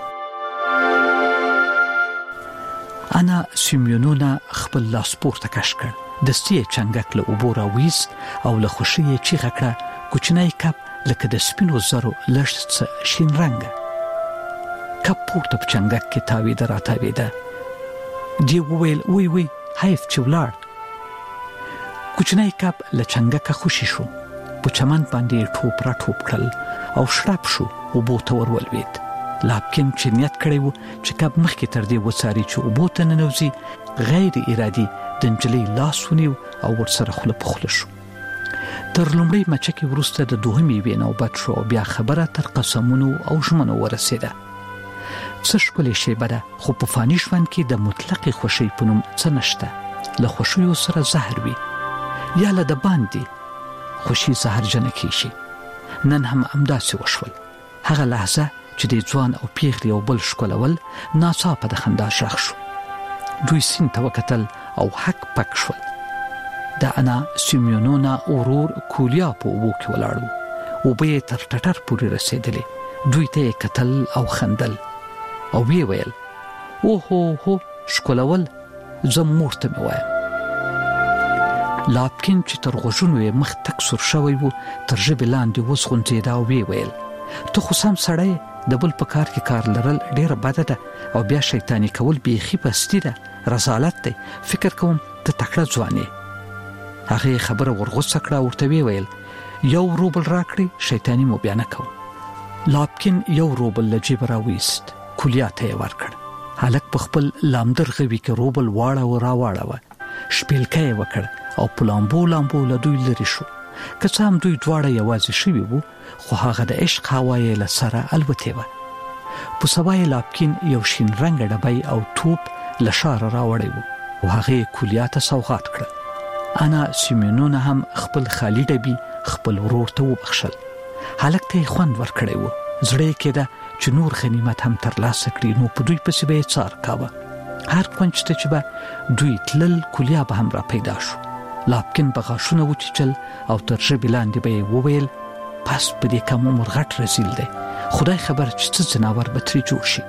انا سیمیونونا خپل لاس پورته کش کړ. دستي یې چنګک له اوبو راویست او له خوښۍ یې چیغه کړه. کوچنی کب لکه د سپینو زرو لږ څه شین رنګه. کب پورته په چنګک کې تاویده راتاویده. دی وویل وی حیف چې ولاړ. کوچنی کب له چنګکه خوشي شو. په چمن باندې ټوپ را ټوپ کړل او شړپ شو، اوبو ته ورولوید. لاپکین چې نیت کړی و چې کب مخکې تر دې وڅاري چې اوبو ته ننوځي، غیر ارادي د نجلۍ لاس ونیو او ورسره خوله په خوله شو. تر لومړۍ مچکې وروسته د دوهمې یوې نوبت شو او بیا خبره تر قسمونو او ژمنو ورسېده. څه ښکلې شیبه ده، خو په فاني ژوند کې د مطلقې خوښۍ په نوم څه نشته. له خوښیو سره زهر وي، یا له د باندې خوښي زهرجنه کیږي. نن هم همداسې وشول. هغه لحظه چې د ځوان او پیغلې او بل ښکلول ناڅاپه د خندا شخ شو. دوی سیند ته وکتل او حک پک شول. د انا سیمیونونا ورور کولیا په اوبو کې ولاړ و. اوبه یې تر ټټر پورې رسېدلې. دوی ته یې کتل او خندل او ویې ویل اوهو هو ښکلول زه مور ته مې وایم. لاپکین چې تر غوږونو یې مخ تک سور شوی و تر ژبې لاندې وزغونځېده او ویې ویل ته خو سم سړی د بل په کار کې کار لرل ډېره بده ده او بیا شیطاني کول بیخي پستي ده، رذالت دی. فکر کوم ته تکړه ځوان یې. هغې خبره ورغوڅه کړه او ورته ویې ویل 1 روبل راکړې، شیطاني مو بیا نه کوم. لاپکین 1 روبل له جیبه راویست، کولیا ته یې ورکړ. هلک په خپل لامدر غوي کې روبل واړه راواړه شپیلکه یې وکړ او په لامبو له دوی لرې شو. که څه هم دوی دواړه یوازې شوي وو، خو هغه د عشق هوا یې له سره الوتې وه. په سبا یې لاپکین یو شین رنګه ډبی او توپ له ښاره راوړی و او هغې کولیا ته سوغات کړه. انا سیمیونونا هم خپل خالي ډبي خپل ورور ته وبخښل. هلک ته یې خوند ورکړی و. زړه یې کېده چې نور غنیمت هم ترلاسه کړي، نو په دوی پسې به یې څار کاوه. هر کونج ته چې به دوی تلل، کولیا به هم را پیدا شو. لاپکین به غاښونه وچیچل او تر ژبې لاندې به یې وویل پس په دې کم عمر غټ رزیل دی، خدای خبر چې څه ځناور به ترې جوړ شي.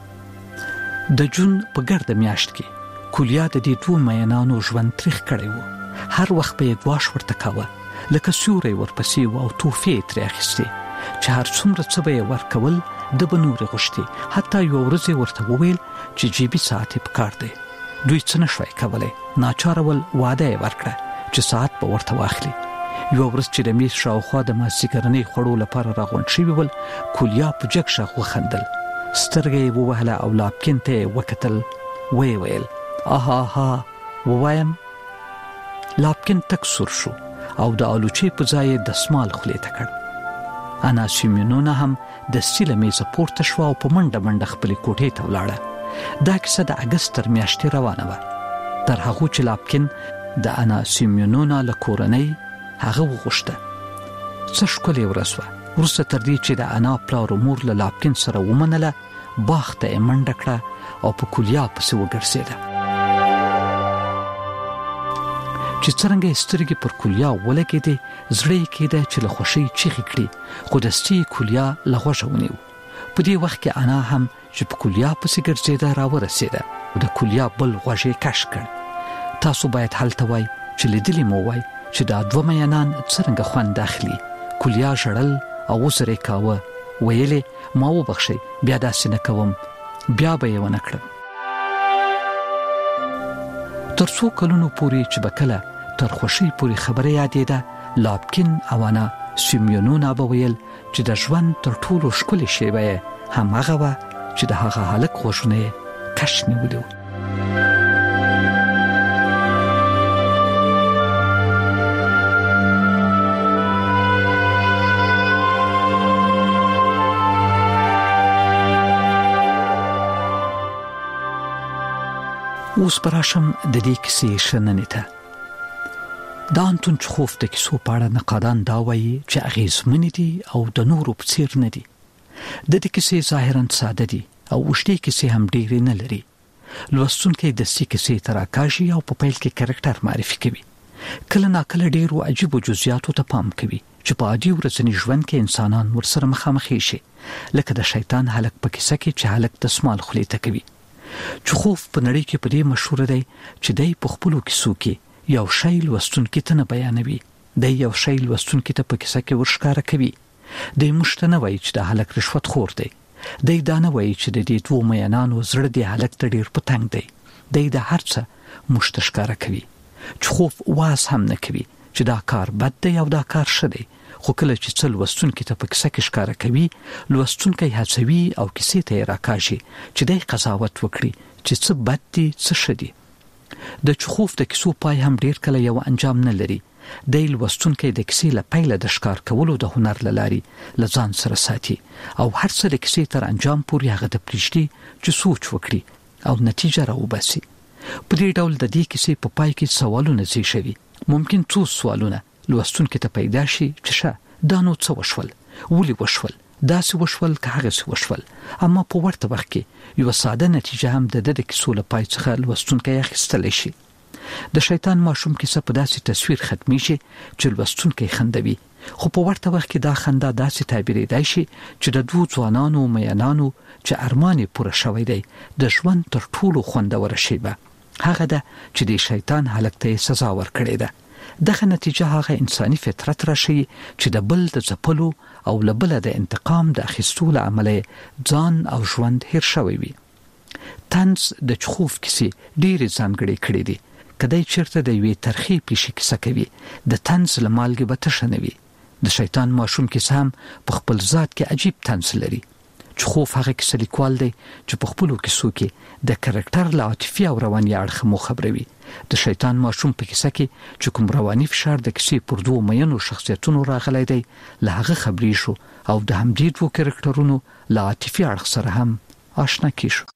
د جون په ګرده میاشت کې کولیا د دې 2 مینانو ژوند تریخ کړی و. هر وخت به یې ګواښ ورته کاوه، لکه سیوری ورپسې و او توفې ترې اخیستې چې هر څومره څه به یې ورکول د به نورې غوښتې. حتی یوه ورځ یې ورته وویل چې جیبي ساعت یې پکار دی. دوی څه نه شوی کولی. ناچاره ول واده یې ورکړه چې ساعت به ورته واخلي. یوه ورځ چې د میز شاوخوا د مازدیګرنۍ خوړو لپاره راغونډ شوي ول، کولیا په جګ غږ وخندل. سترګه یې ووهله او لاپکین ته یې وکتل. ویې ویل آها ووایم. لاپکین تک سور شو او د آلوچې په ځای یې دسمال خولې ته کړ. انا سیمیونونا هم د سیله میزه پورته شوه او په منډه خپلې کوټې ته ولاړه. دا کیسه د اګست تر میاشتې روانه وه. تر هغو چې لاپکین د انا سیمیونونا له کورنۍ هغه وغوښته. څه ښکلې ورځ وه. وروسته تر دې چې د انا پلار و مور له لاپکین سره ومنله، باغ ته یې منډه کړه او په کولیا پسې وګرځېده. چې څرنګه یې سترګې پر کولیا ولګېدې، زړه یې کېده چې له خوښۍ چیغې کړي، خو دستي یې کولیا له غوږه ونیو. په دې وخت کې انا هم چې په کولیا پسې ګرځېده راورسېده او د کولیا بل غوږ یې کش کړ. تاسو باید هلته وای چې لیدلې مو وای چې دا 2 مینان څرنګه خوند اخلي. کولیا ژړل او وزرې کاوه. ویلې ما وبخښئ، بیا داسې نه کوم. بیا به یې ونه کړم. تر څو کلونو پورې چې به کله تر خوښۍ پورې خبره یادېده، لاپکین او انا سیمیونونا به ویل چې د ژوند تر ټولو ښکلې شیبه یې همهغه وه چې د هغه هلک غوږونه یې کش نیولي وو. اوس براشم د دې کیسې شننې ته. د انتون چخوف د کیسو په اړه نقادان دا وایي چې اغېزمنې دي او د نورو په څېر نه دي. د دې کیسې ظاهراً ساده دي او اوږدې کیسې هم ډېرې نه لري. لوستونکی د دې کیسې ته راکاږي او په پیل کې کرکټر معرفي کوي. کله ناکله ډېرو عجیبو جزئیاتو ته پام کوي چې په عادي ورځني ژوند کې انسانان ورسره مخامخ شي، لکه د شیطان هلک په کیسه کې چې هلک دسمال خولې ته کوي. چخوف په نړۍ کې په دې مشهور دی چې دی په خپلو کیسو کې یو شی لوستونکي ته نه بیانوي. دی یو شی لوستونکي ته په کیسه کې ورښکاره کوي. دی موږ ته نه وایي چې د هلک رشوت خور دی. دی دا نه وایي چې د دې 2 مینانو زړه د هلک ته ډېر په تنګ دی. دی د هر څه موږ ته ښکاره کوي. چخوف واز هم نه کوي چې دا کار بد دی او دا کار ښه دی، خو کله چې څه لوستونکي ته په کیسه کې ښکاره کوي، لوستونکی هڅوي او کیسې ته یې راکاږي چې دی قضاوت وکړي چې څه بد دي څه ښه دي. د چخوف د کیسو پای هم ډېر کله یو انجام نه لري. دی لوستونکی د کیسې له پیله د ښکار کولو د هنر له لارې له ځان سره ساتي او هر څه د کیسې تر انجام پورې هغه ته پرېږدي چې سوچ وکړي او نتیجه راوباسي. په دې ډول د دې کیسې په پای کې سوالونه زیږوي. ممکن څو سوالونه لوستونکي ته پیدا شي چې دا نو څه وشول، ولې وشول، دا څه وشول که هغه څه وشول، اما په ورته وخت کې یو ساده نتیجه هم د کیسو له پای څخه لوستونکی اخیستلی شي. د شیطان ماشوم کیسه په داسې تصویر ختمي شي چې لوستونکی خندوي، خو په ورته وخت کې دا خندا داسې تعبیرېدای شي چې د دوه ځوانانو میانانو چې ارمان یې پوره شوی دی د ژوند تر ټولو خوندوره شیبه هغه ده چې د شیطان هلک ته سزا ورکړې ده. دغه نتیجه هغه انساني فطرت راشي چې د بل د ځپلو او له بله د انتقام د اخیستو له امله ځان او ژوند هیر شوی وي. طنز د چخوف کیسې ډېرې ځانګړې کړې دي. کدی چیرته د یوې ترخې پیښې کیسه کوي، د طنز له مالګې به تشه نه وي. د شیطان ماشوم کیسه هم په خپل ذات کې عجیب طنز لري. چخوف هغه کیسه لیکوال دی چې په خپلو کیسو کې د کرکټر له عاطفي او رواني اړخ مو خبروي. د شیطان ماشوم په کیسه کې چې کوم رواني فشار د کیسې پر دوه مینو شخصیتونو راغلی دی له هغه خبرې شو او د همدې دوه کرکټرونو له عاطفي اړخ سره هم آشنا کیشو.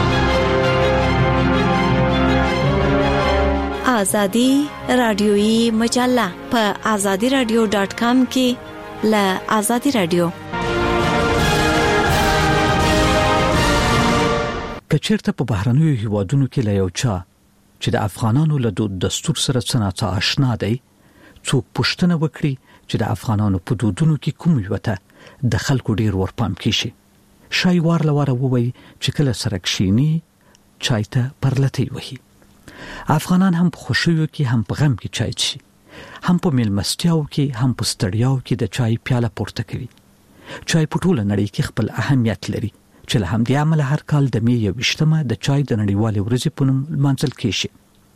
آزادی رادیویی مجله په azadiradio.com کې له آزادی رادیو. کچیرته په بهرنیو هیوادونو کې له یو چا چې د افغانانو له دود دستور سره څه آشنا دی څوک پوښتنه وکړي چې د افغانانو په دودونو کې کوم یو ته د خلکو ډیر ورپام کیشي، شای وار لواره ووي چې کله سره کښینی چای ته پرلتی وهي. افغانان هم په خوشیو کې هم په غم کې چای چي، هم په میلمستیاو کې هم په ستړیاو کې د چای پیاله پورته کوي. چای په ټوله نړۍ کې خپل اهمیت لري چې له همدې امله هر کال د می 21مه د چای د نړیوالې ورځې په نوم لمانځل کیږي.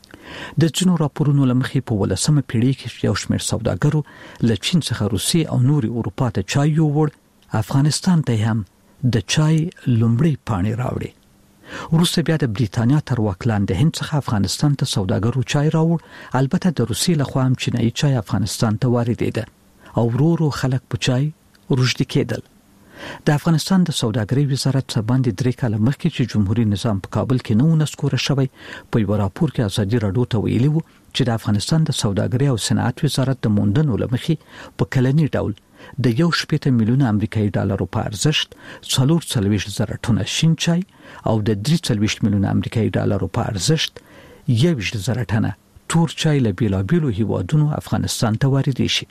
د ځینو راپورونو له مخې په 18مه پیړۍ کې یو شمېر سوداګرو له چین څخه روسیې او نورې اروپا ته چای یووړ، افغانستان ته هم د چای لومړی پاڼې راوړې. وروسته بیا د بریتانیا تر واک لاندې هند څخه افغانستان ته سوداګرو چای راوړ. البته د روسیې لخوا هم چینایي چای افغانستان ته واردېده او ورو ورو خلک په چای روږدي کېدل. د افغانستان د سوداګرۍ وزارت باندې 3 کاله مخکې چې جمهوریت نظام په کابل کې نو نسکوره شوی، په یو راپور کې ازادي راډیو ته ویلي وو چې د افغانستان د سوداګرۍ او صنعت وزارت د موندنو لمخې په کلنی ډول د 1.8 میلیون امریکایي ډالرو په ارزښت 440,000 ټنه شین چای او د 340 میلیون امریکایي ډالرو په ارزښت 21,000 ټنه تور چای له بیلابیلو هیوادونو افغانستان ته واردې شي.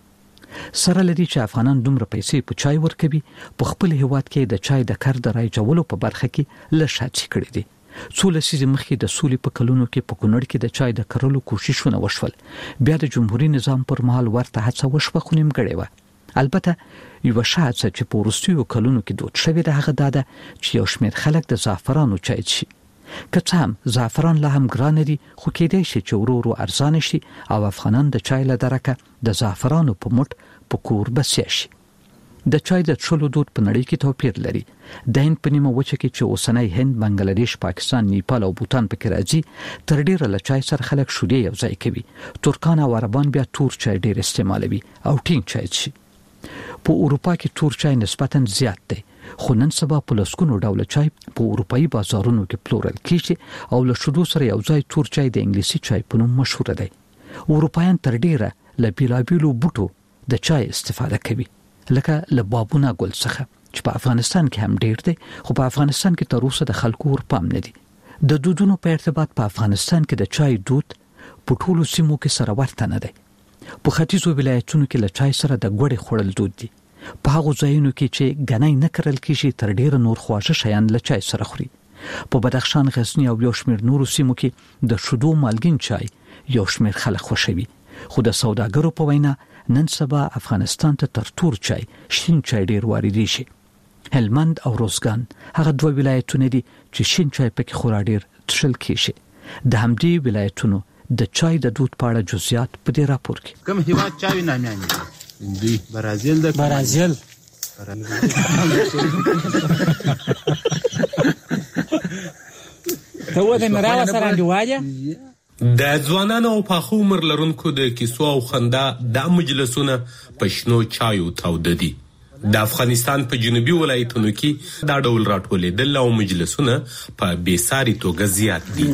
سره لدی چې افغانان دومره پیسې په چای ورکوي، په خپل هیواد کې د چای د کار د رایجولو په برخه کې لږه کړی دي. څو لسیزې مخکې د سولې په کلونو کې په کونړ کې د چای د کرلو کوششونه وشول، بیا د جمهوریت نظام پر مهال ورته هڅه وشوه خو نیمګړې وه. البته یو شاهد چې په وروستیو کلونو کې دود شوی د هغه داده چې یو شمېر خلک د زعفرانو چای څښي. که څه هم زعفران لا هم ګران دي، خو کېدای شي چې ورو ورو ارزانه شي او افغانان د چای له درکه د زعفرانو په مټ په کور بسیا شي. د چای د څښلو دود په نړۍ کې توپیر لري. د هند په نیمه وچه کې چې اوسنۍ هند، بنگلاديش، پاکستان، نیپال او بوتان پکې راځي، تر ډیره له چای سره خلک شودې یو ځای کوي. ترکان او عربان بیا تور چای ډیر استعمالوي او ټینګ چای څښي. په اروپا کې تور چای نسبتاً زیات دی، خو نن سبا په لسګونو ډوله چای په اروپایي بازارونو کې پلورل کیږي او له شودو سره یو ځای تور چای د انګلیسي چای په نوم مشهور دی. اروپایان تر ډیره له بیلابیلو بوټو د چای استفاده کوي، لکه له بابونه ګل څخه چې په افغانستان کې هم ډیر دی، خو په افغانستان کې تر اوسه د خلکو ورپام نه دي. د دودونو په ارتباط په افغانستان کې د چای دود په ټولو سیمو کې سره ورته نه دی. په ختیځو ولایتونو کې له چای سره د ګوړې خوړل دود دي. په هغو ځایونو کې چې غنۍ نه کرل کیږي تر ډیره نور خواږه شیان له چای سره خوري. په بدخشان، غزنی او یو شمېر نورو سیمو کې د شودو مالګین چای یو شمېر خلک خوښوي، خو د سوداګرو په وینا نن سبا افغانستان ته تر تور چای شین چای ډیر واردې شي. هلمند او روزګان هغه دوه ولایتونه دي چې شین چای پکې خورا ډیر تشل کیږي. د همدې ولایتونو د چای د دود په اړه جزئیات په دې راپور کې. کوم هیواد چای نامي دی؟ برازیل. د برازیل ته و د نراوه سره انډیواجه د ځوانانو او پاخو عمر لرونکو د کیسو او خندا د مجلسونه په شنو چایو تاوده دي. د افغانستان په جنوبي ولایتونو کې دا ډول راټولېدل او مجلسونه په بېساري توګه زیات دي.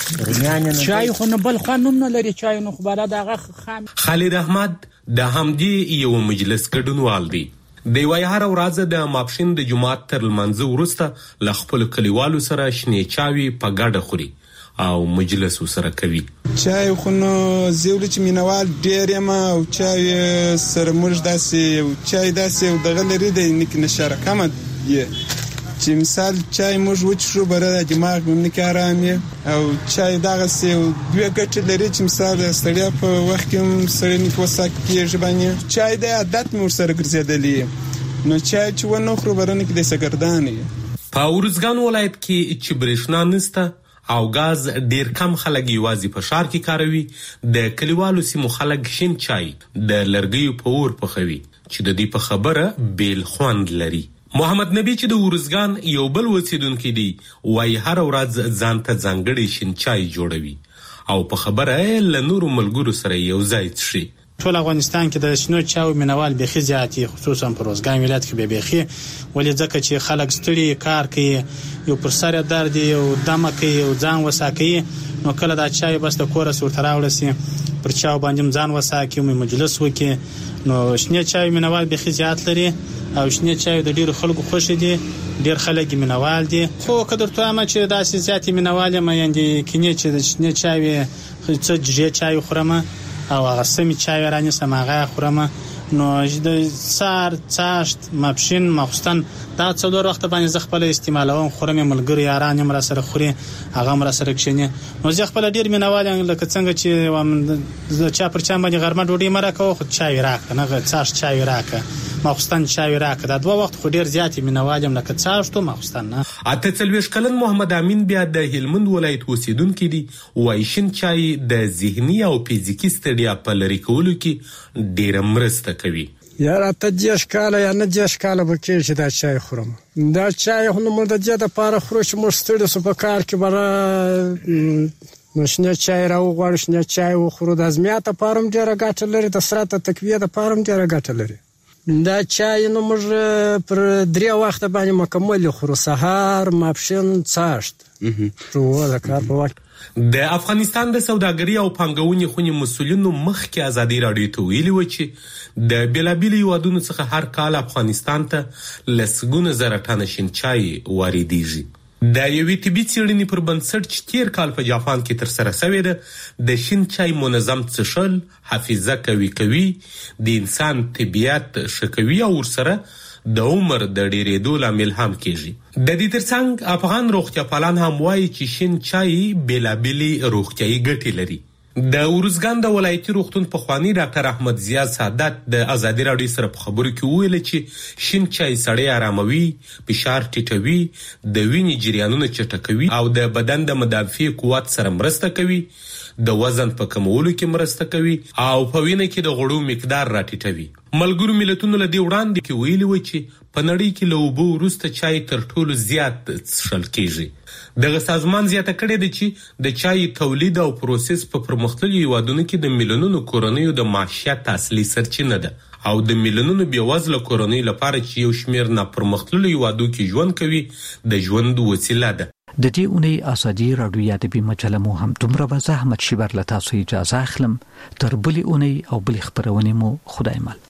چای خو نه بل قانون نه لري چای نو خبره دغه خام. خالد احمد د همدې یو مجلس ګډونوال دی. د وای هر ورځ د ماپښین د جمعات تر لمانځه وروسته ل خپل کلیوالو سره شنې چاوي په ګډه خوري او مجلس سره کوي. چای خو نو زیول چې مینوال ډیر یم او چای سره موږ داسې چای داسې دغه لري د نیک نشاره کم دی چې مثال چای موږ وڅښو بره دماغ مې نه کارامي او چای دغه سه دوه ګټه لري چې مثال ستړیا په وخت کې سره نیک وساک کېږي باندې چای د عادت مور سره ګرځېدلی نو چای چې ونه خو بره نه کې د سګردانې. په ورزګان ولایت کې چې برېښنا نشته او غاز ډیر کم خلک یوازې په شار کې کاروي، د کلیوالو سیمو خلک شین چای د لرګیو په اور پخوي چې د دې په خبره بیل خوند لري. محمد نبی چې د ورزګان یو بل اوسیدونکو دی وای هر ورځ ځان ته ځانګړی شین چای جوړوي او په خبره له نورو ملګرو سره یو ځای څښي. ټول افغانستان کې د شنو چاو مینوال بيخي زیاتی، خصوصا په روزګان ولایت کې به بيخي ولې ځکه چې خلک ستړي کار کوي، یو پر سر درد یو دمه کوي او ځان وساکي، نو کله دا چای بس د کور سره تراولسي پر چاو باندې ځان وساکي مې مجلس وکي. نو شنه چای مینوال بيخي زیات لري او شنه چای د ډیرو خلکو خوښ دي، ډیر خلک مینوال دي. خو کدر ته ما چې داسې زیاتې مینوال ما یاندې کینه چې د شنه چای څه جې چای خورم او هغه سمي چای رانه سماغه خورم. نو د سار چاشت ماپښین مخستان دا څلور وخت باندې ز خپل استعمالوم خورم، ملګری یاران مر سره خوري هغه مر سره کښینه. نو ز خپل ډیر مینوال لکه څنګه چې چا پر چا باندې غرمه ډوډۍ مرکه خو چای راک نه چاش چای راک مخستان چای راک دا دوه وخت خو ډیر زیاتې مینوالم لکه چاشتو مخستان نه. اته څلويش کلن محمد امین بیا د هلمند ولایت اوسیدونکو دی وای شین چای د ذهني او فزیکی ستړیا په لری کولو کې ډیر مرسته کوي. یا راته دیش کاله یا نه دیش کاله به کې چې دا چای خورم. دا چای خو نو د دې د پاره خورو چې مو ستړي سو په کار کې بره نشنه چای راو غواړ شنه چای وخورو د ازمیات پارم ډیره ګټه لري، د سرات تقویه د پارم ډیره ګټه لري. دا چای نو موږ پر درې وخت باندې مکمل خورو، سحر ماپښین چاشت ټول کار په وخت. د افغانستان د سوداګري او پانګونې خونې مسولینو مخکې ازادي راډیو ته ویلي و چې د بیلابیلو هیوادونو څخه هر کال افغانستان ته لسګونه زره ټنه شین چای واردېږي. د یوې طبي څېړنې پر بنسټ چې تیر کال په جاپان کې ترسره شوې ده د شین چای منظم څښل حافظه قوي کوي، د انسان طبیعت ښه کوي او ورسره د عمر د ډیرېدو لامل هم کېږي. د دې ترڅنګ افغان روغتیاپالان هم وایي چې شین چای بیلابیلې روغتیایي ګټې لري. د ورزګان د ولایتي روغتون پخوانی ډاکټر احمد زیاد سعادت د ازادي راډیو سره په خبرو کې وویل چې شین چای سړی آراموي، فشار ټیټوي، د وینې جریانونه چټکوي او د بدن د مدافع قوت سره مرسته کوي، د وزن په کمولو کې مرسته کوي او په وینه کې د غوړو مقدار راټیټوي. ملګرو ملتونو له دې وړاندې کې ویلي و چې په نړۍ کې له اوبو وروسته چای تر ټولو زیات څښل کېږي. دغه سازمان زیاته کړې ده چې د چای تولید او پروسس په پرمختللو هیوادونو کې د میلیونونو کورنیو د معیشت اصلي سرچینه ده او د میلیونونو بېوزله کورنیو لپاره چې یو شمېر ناپرمختللو هیوادو کې ژوند کوي د ژوند وسیله ده. د دې اونۍ ازادي راډیو ادبي مجله مو هم دومره به زحمت شي له تاسو اجازه اخلم. تر بلې اونۍ او بلې خبرونې مو خدای مل.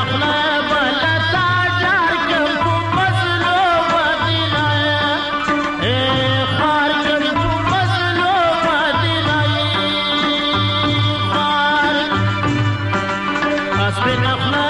I've been